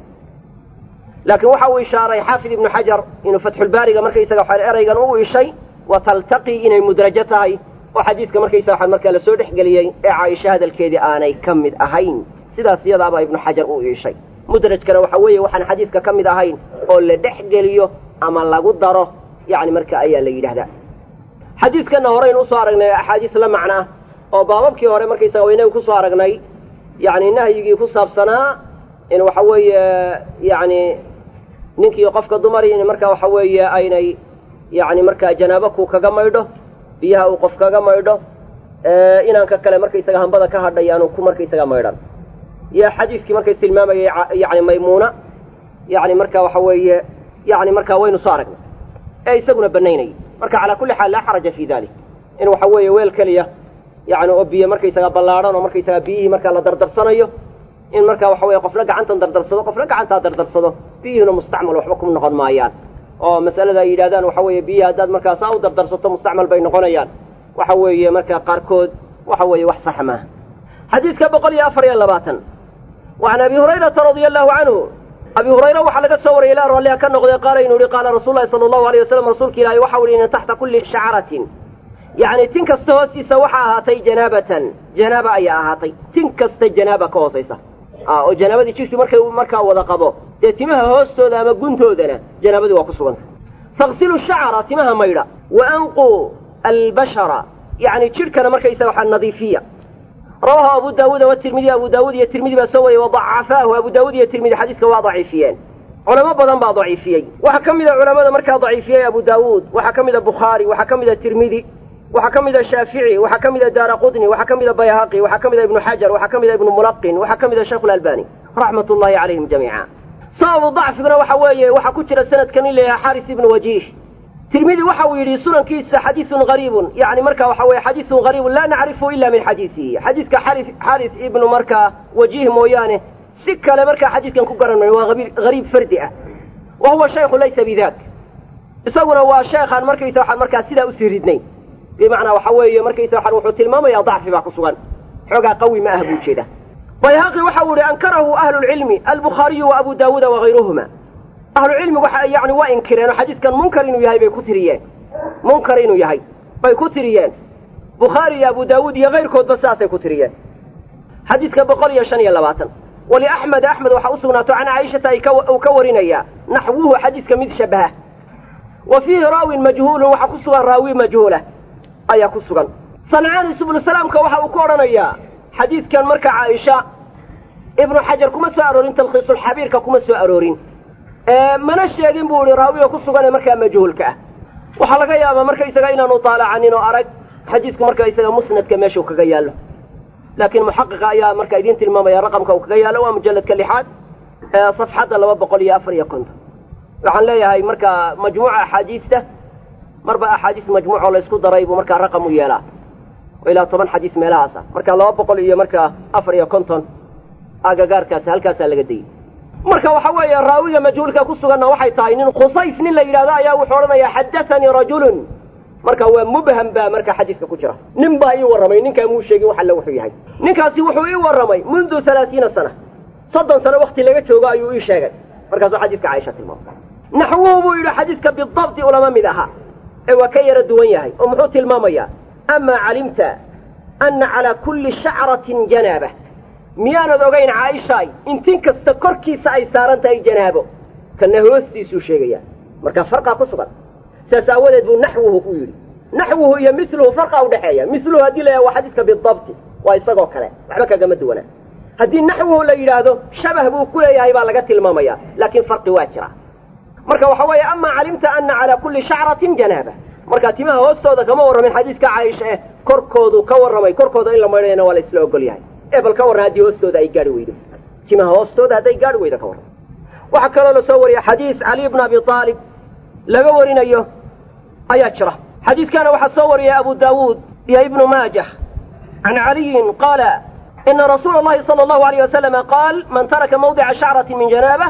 laakiin waxa uu ishaaray xaafid ibnu xajar inuu fatxulbaariga markaysaga waxa eraygan u ishay wa taltaqii inay mudrajo tahay oo xadiidka markaysa waxaan markaa lasoo dhex geliyey ee caaisha hadalkeedii aanay ka mid ahayn sidaas iyadaabaa ibnu xajar u iishay mudrajkana waxa weeye waxaan xadiidka ka mid ahayn oo la dhex geliyo ama lagu daro yani marka ayaa la yidhahdaa xadiidkana horeynu usoo aragnay axaadiis la macna ah oo baababkii hore markaysaga waynagu kusoo aragnay yani nahyigii ku saabsanaa in waxa weeye yani ninkii qofka dumari in marka waxa weeye aynay yani markaa janaabo ku kaga maydho biyaha uu qof kaga maydho inaanka kale markaysaga hambada ka hadhay aanu ku markaysaga maydhan iyo xadiiskii markay tilmaamayay yani maymuuna yani marka waxa weeye yani markaa waynu soo aragnay ee isaguna banaynayay marka calaa kulli xaal laa xaraja fi dalik in waxa weeye weel keliya yani oo biyo markaysaga ballaadhan oo markaysaga biyihii markaa la dardarsanayo in markaa waxa weye qofna gacantan dardarsado qofna gacantaa dardarsado biyihina mustacmal waxba ku noqon maayaan oo masalada ay yidhahdaan waxa weeye biyihi haddaad markaa saa u dardarsato mustacmal bay noqonayaan waxa weeye markaa qaarkood waxa weeye wax sax maaha xadiidka boqol iyo afar iyo labaatan وعن أبي هريرة رضي الله عنه أبي هريرة وحا لغا سو وري إلى راليها كان نقضي قال إنه قال رسول الله صلى الله عليه وسلم رسولك إلهي وحاول إن تحت كل شعرة يعني تنكست هوسيسة وحا هاتي جنابة جنابة أي هاتي تنكست جنابة كوسيسة آه وجنابة دي تشوشي مركا مركا وذا قبو دي تمها هوسو ذا مقنتو ذنا جنابة دي واقصوان فاغسلوا الشعر تمها ميرا وأنقوا albashara yani jidhkana markaysaga waxaa nadiifiya. rawahu abu daawuud watirmidi abu daawuud iyo tirmidi baa soo wariyey wadacafaahu abu daawuud iyo tirmidi xadiiska waa daciifiyeen. culamo badan baa daciifiyey. waxaa ka mida culamada markaa daciifiyey abu daawuud, waxaa ka mida bukhaari, waxaa ka mida tirmidi, waxaa ka mida shaafici, waxaa ka mida daaraqudni, waxaa ka mida bayhaqi, waxaa ka mida ibnu xajar, waxaa ka mida ibnu mulaqin, waxaa ka mida sheekh albani raxmat ullahi calayhim jamiica. sababu dacfiguna waxa weeye waxaa ku jira sanadkan in layaha xaris ibnu wajiih. tirmidi waxa uu yidhi sunankiisa xadiisun gariibun, yani marka waxa weeye xadiisun gariibun laa nacrifu ila min xadiisihi. xadiiska xaris xaris ibnu markaa wajiih mooyaane si kale markaa xadiiskan ku garan maayo, waa gariib fardi ah. wa huwa shaykhu laysa bidak, isaguna waa sheekhaan markaysa waxaan markaa sidaa usii ridnayn, bimacnaa waxa weeye markaysa waxaan wuxuu tilmaamayaa dacfi baa ku sugan, xoogaa qawi ma ah buu jeeda. bayhaqi waxa uu yihi ankarahu ahlu lcilmi albukhaariyu wa abu daawuuda wagayruhuma. ahlucilmigu waxa yani waa inkireen oo xadiiskan munkar inuu yahay bay ku tiriyeen, munkar inuu yahay bay ku tiriyeen. bukhaari iyo abu daawuud iyo kayrkoodba saasay ku tiriyeen. xadiiska boqol iyo shan iyo labaatan waliaxmed axmed waxaa u sugnaato can caaishata uu ka warinaya naxwuhu xadiiska mid shabaha. wa fiihi raawin majhuulun waxaa ku sugan raawi majhuula ayaa ku sugan. sancaani sublu salaamka waxa uu ku odhanayaa xadiidkan marka caaisha ibnu xajar kuma soo aroorin, talkhiisulxabiirka kuma soo aroorin, mana sheegin buu ihi raawiga ku suganee markaa majhuulka ah. waxaa laga yaabaa markaysaga inaanu taalacanin oo arag xadiisku markaysaga musnadka meeshuu kaga yaallo, laakiin muxaqiqa ayaa markaa idiin tilmaamaya raqamka uu kaga yaallo waa mujalladka lixaad safxadda laba boqol iyo afar iyo konton. waxaan leeyahay markaa majmuuca axaadiista marba axaadiis majmuucoo laysku daray buu markaa raqam u yeelaa oo ilaa toban xadiis meelahaasa, marka laba boqol iyo markaa afar iyo konton agagaarkaasi halkaasaa laga dayey. marka waxa weeye raawiga majhuulka ku suganna waxay tahay nin khusayf nin la yidhahdo ayaa wuxuu odhanayaa xadathanii rajulun, marka waa mubham baa marka xadiiska ku jira. nin baa ii warramay, ninkaa muu sheegin wax alle wuxuu yahay. ninkaasi wuxuu ii warramay mundu halaaiina sana, soddon sano wakti laga joogo ayuu ii sheegay, markaasuu xadiiska caaisha tilmaamay. naxwuhu buu yidhi xadiiska bidabti ulama mid aha ee waa ka yara duwan yahay oo muxuu tilmaamayaa amaa calimta ana calaa kulli shacratin janaaba, miyaanad ogayn caaishaay in tin kasta korkiisa ay saaran tahay janaabo, kana hoostiisuu sheegayaa. marka farqaa ku sugan, saas aawadeed buu naxwuhu u yidhi. naxwuhu iyo miluhu farqa udhexeeya. miluhu haddii la yidhahdo waa xadiiska bidabti, waa isagoo kale, waxba kagama duwanaa. haddii naxwuhu la yidhaahdo shabah buu ku leeyahay baa laga tilmaamaya, laakiin farqi waa jira. marka waxa weeye amaa calimta ana calaa kulli shacratin janaaba, marka timaha hoostooda kama warramin xadiiska caaisha eh, korkoodu ka warramay. korkooda in la maydhayana waa la isla ogol yahay. ee bal ka warran haddii hoostooda ay gaadhi weydo, timaha hoostooda hadday gaadhi weydo ka warran. waxaa kaloo la soo wariya xadiis cali bn abi aalib laga warinayo ayaa jira. xadiiskana waxaa soo wariyay abu daawuud iyo ibnu maajah can caliyin qaala ina rasuula allahi sala allahu alayh wasalama qaal man taraka mawdica shacrati min janaabah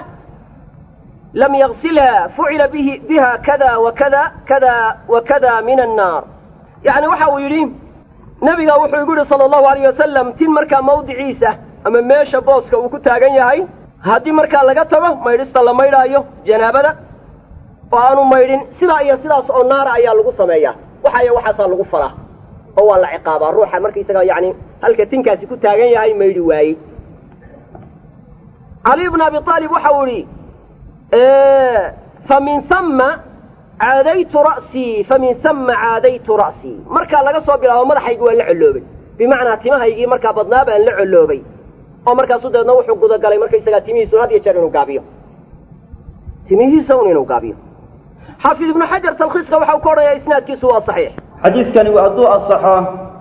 lam yagsilha fucila bihi biha kada wakada kada wakada min annaar. yani waxa uu yidhi nebiga wuxuu igu yidhi sala allahu alayh wasalam tin markaa mawdiciisa ama meesha booska uu ku taagan yahay haddii markaa laga tago maydhista la maydhaayo janaabada oo aanu maydhin sidaa iyo sidaas oo naara ayaa lagu sameeyaa, waxaaya waxaasaa lagu falaa oo waa la ciqaabaa ruuxa markaisaga yani halka tinkaasi ku taagan yahay maydhi waayey. cali bn abi aalib waxa uu idhi famin uma caadaytu ra'sii famin uma caadaytu ra'sii, markaa laga soo bilaabo madaxaygii waa la colloobay, bimacnaa timahaygii markaa badnaa baan la colloobay oo markaasu dabeedna wuxuu gudagalay markaysagaa timihiisun had iyo jeer inuu gaabiyo, timihiisa un inuu gaabiyo. xaafid ibnu xajar talkhiiska waxa uu ka odhanayaa isnaadkiisu waa saxiix. xadiidkani hadduu asaxo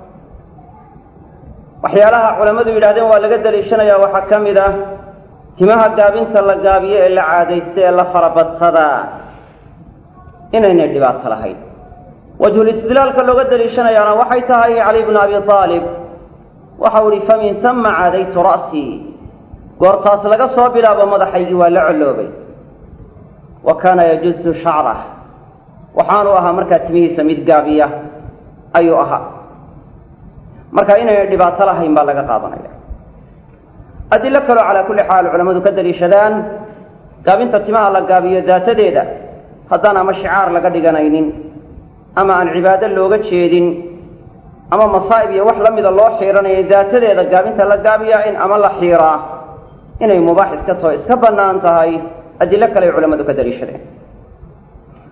waxyaalaha culammadu yidhahdeen waa laga daliishanayaa waxaa ka mid ah timaha gaabinta la gaabiyo ee la caadaysta ee la farabadsadaa inaynay dhibaato lahayn. wajhulistidlaalka looga daliishanayaana waxay tahay cali bnu abi aalib waxa uu ihi famin uma caadaytu ra'sii, goortaas laga soo bilaabo madaxaygii waa la colloobay. wa kaana yajuzu shacrah, waxaanu ahaa markaa timihiisa mid gaabiya ayuu ahaa, marka inaynay dhibaato lahayn baa laga qaadanaya. adilo kaloo calaa kulli xaal culammadu ka daliishadaan gaabinta timaha la gaabiyo daatadeeda haddaan ama shicaar laga dhiganaynin ama aan cibaado looga jeedin ama masaa'ib iyo wax la mida loo xiiranayo daatadeeda gaabinta la gaabiyaa in ama la xiiraa inay mubaax iska taho iska bannaan tahay adilo kale ay culammadu ka daliishadeen.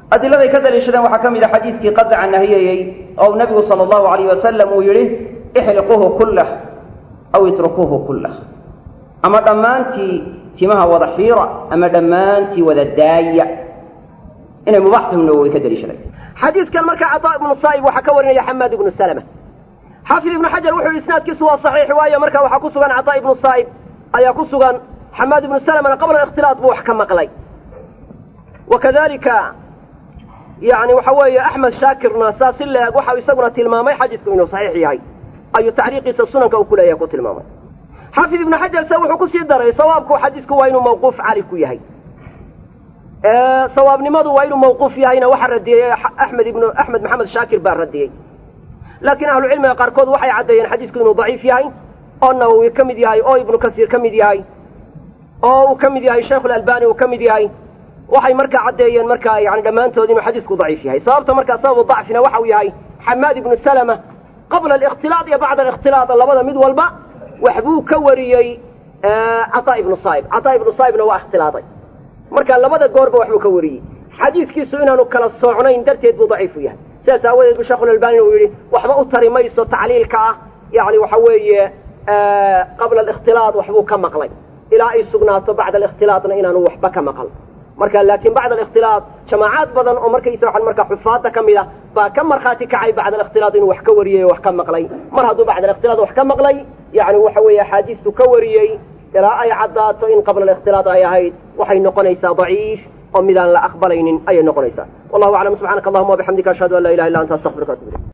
adiladay ka daliishadeen waxaa ka mid a xadiidkii qazaca nahiyayey oo nabigu sala allahu alayh wasalam uu yidhi ixliquuhu kullah aw itrukuuhu kullah, ama dhammaantii timaha wada xiira ama dhammaantii wada daaya, inay mubaaxtahumna way ka daliishadeen. xadiidkan markaa cataa ibnu saa'ib waxaa ka warinaya xamaad ibnu salama. xaafid ibnu xajar wuxuu yidhi isnaadkiisu waa saxiix, waayo marka waxaa ku sugan cataa ibnu saa'ib ayaa ku sugan, xamaad ibnu salamana qabla alikhtilaat buu wax ka maqlay. wakadalika yani waxa weeye axmed shaakirna saa si leeg waxa isaguna tilmaamay xadiidku inuu saxiix yahay, ayuu tacriiqiisa sunanka uu ku leeyahay ku tilmaamay. xaafid ibnu xajar se wuxuu ku sii daray sawaabku xadiidku waa inuu mawquuf cali ku yahay, sawaabnimadu waa inuu mawquuf yahayna waxaa radiyey axmed ibnu axmed maxamed shaakir baa radiyey. laakiin ahlu cilmiga qaarkood waxay caddeeyeen xadiidku inuu daciif yahay, oo nawowi ka mid yahay, oo ibnu kasiir ka mid yahay, oo uu ka mid yahay sheikhulalbani uu ka mid yahay. waxay markaa caddeeyeen markaa yani dhammaantood inuu xadiisku daciif yahay. sababta markaa sababu dacfina waxa uu yahay xamaad ibnu salama qabla alikhtilaad iyo bacda alikhtilaad labada mid walba waxbuu ka wariyey cataa ibnu saa'ib. cataa ibnu saa'ibna waa ikhtilaaday, marka labada goorba waxbuu ka wariyey. xadiiskiisu inaanu kala soocnayn darteed buu daciif u yahay. sidaas aawadeed bu sheikhulalbani uu yidhi waxba u tari mayso tacliilka ah yani waxa weeye qabla alikhtilaad waxbuu ka maqlay ilaa ay sugnaato bacda alikhtilaadna inaanu waxba ka maqal. marka laakiin bacda alikhtilaad jamaacaad badan oo markaysa waxaan markaa xufaadda ka mid ah baa ka markhaati kacay bacda alikhtilaad inuu wax ka wariyey o wax ka maqlay. mar hadduu bacda alikhtilaad wax ka maqlay yani waxa weeye axaadiistu ka wariyey ilaa ay caddaato in qabla alikhtilaad ay ahayd, waxay noqonaysaa daciif oo midaan la aqbalaynin ayay noqonaysaa. wallahu aclam. subxaanaka allahuma wabixamdika ashhadu an laa ilaha illa anta astaghfiruka wa atubu ilayk.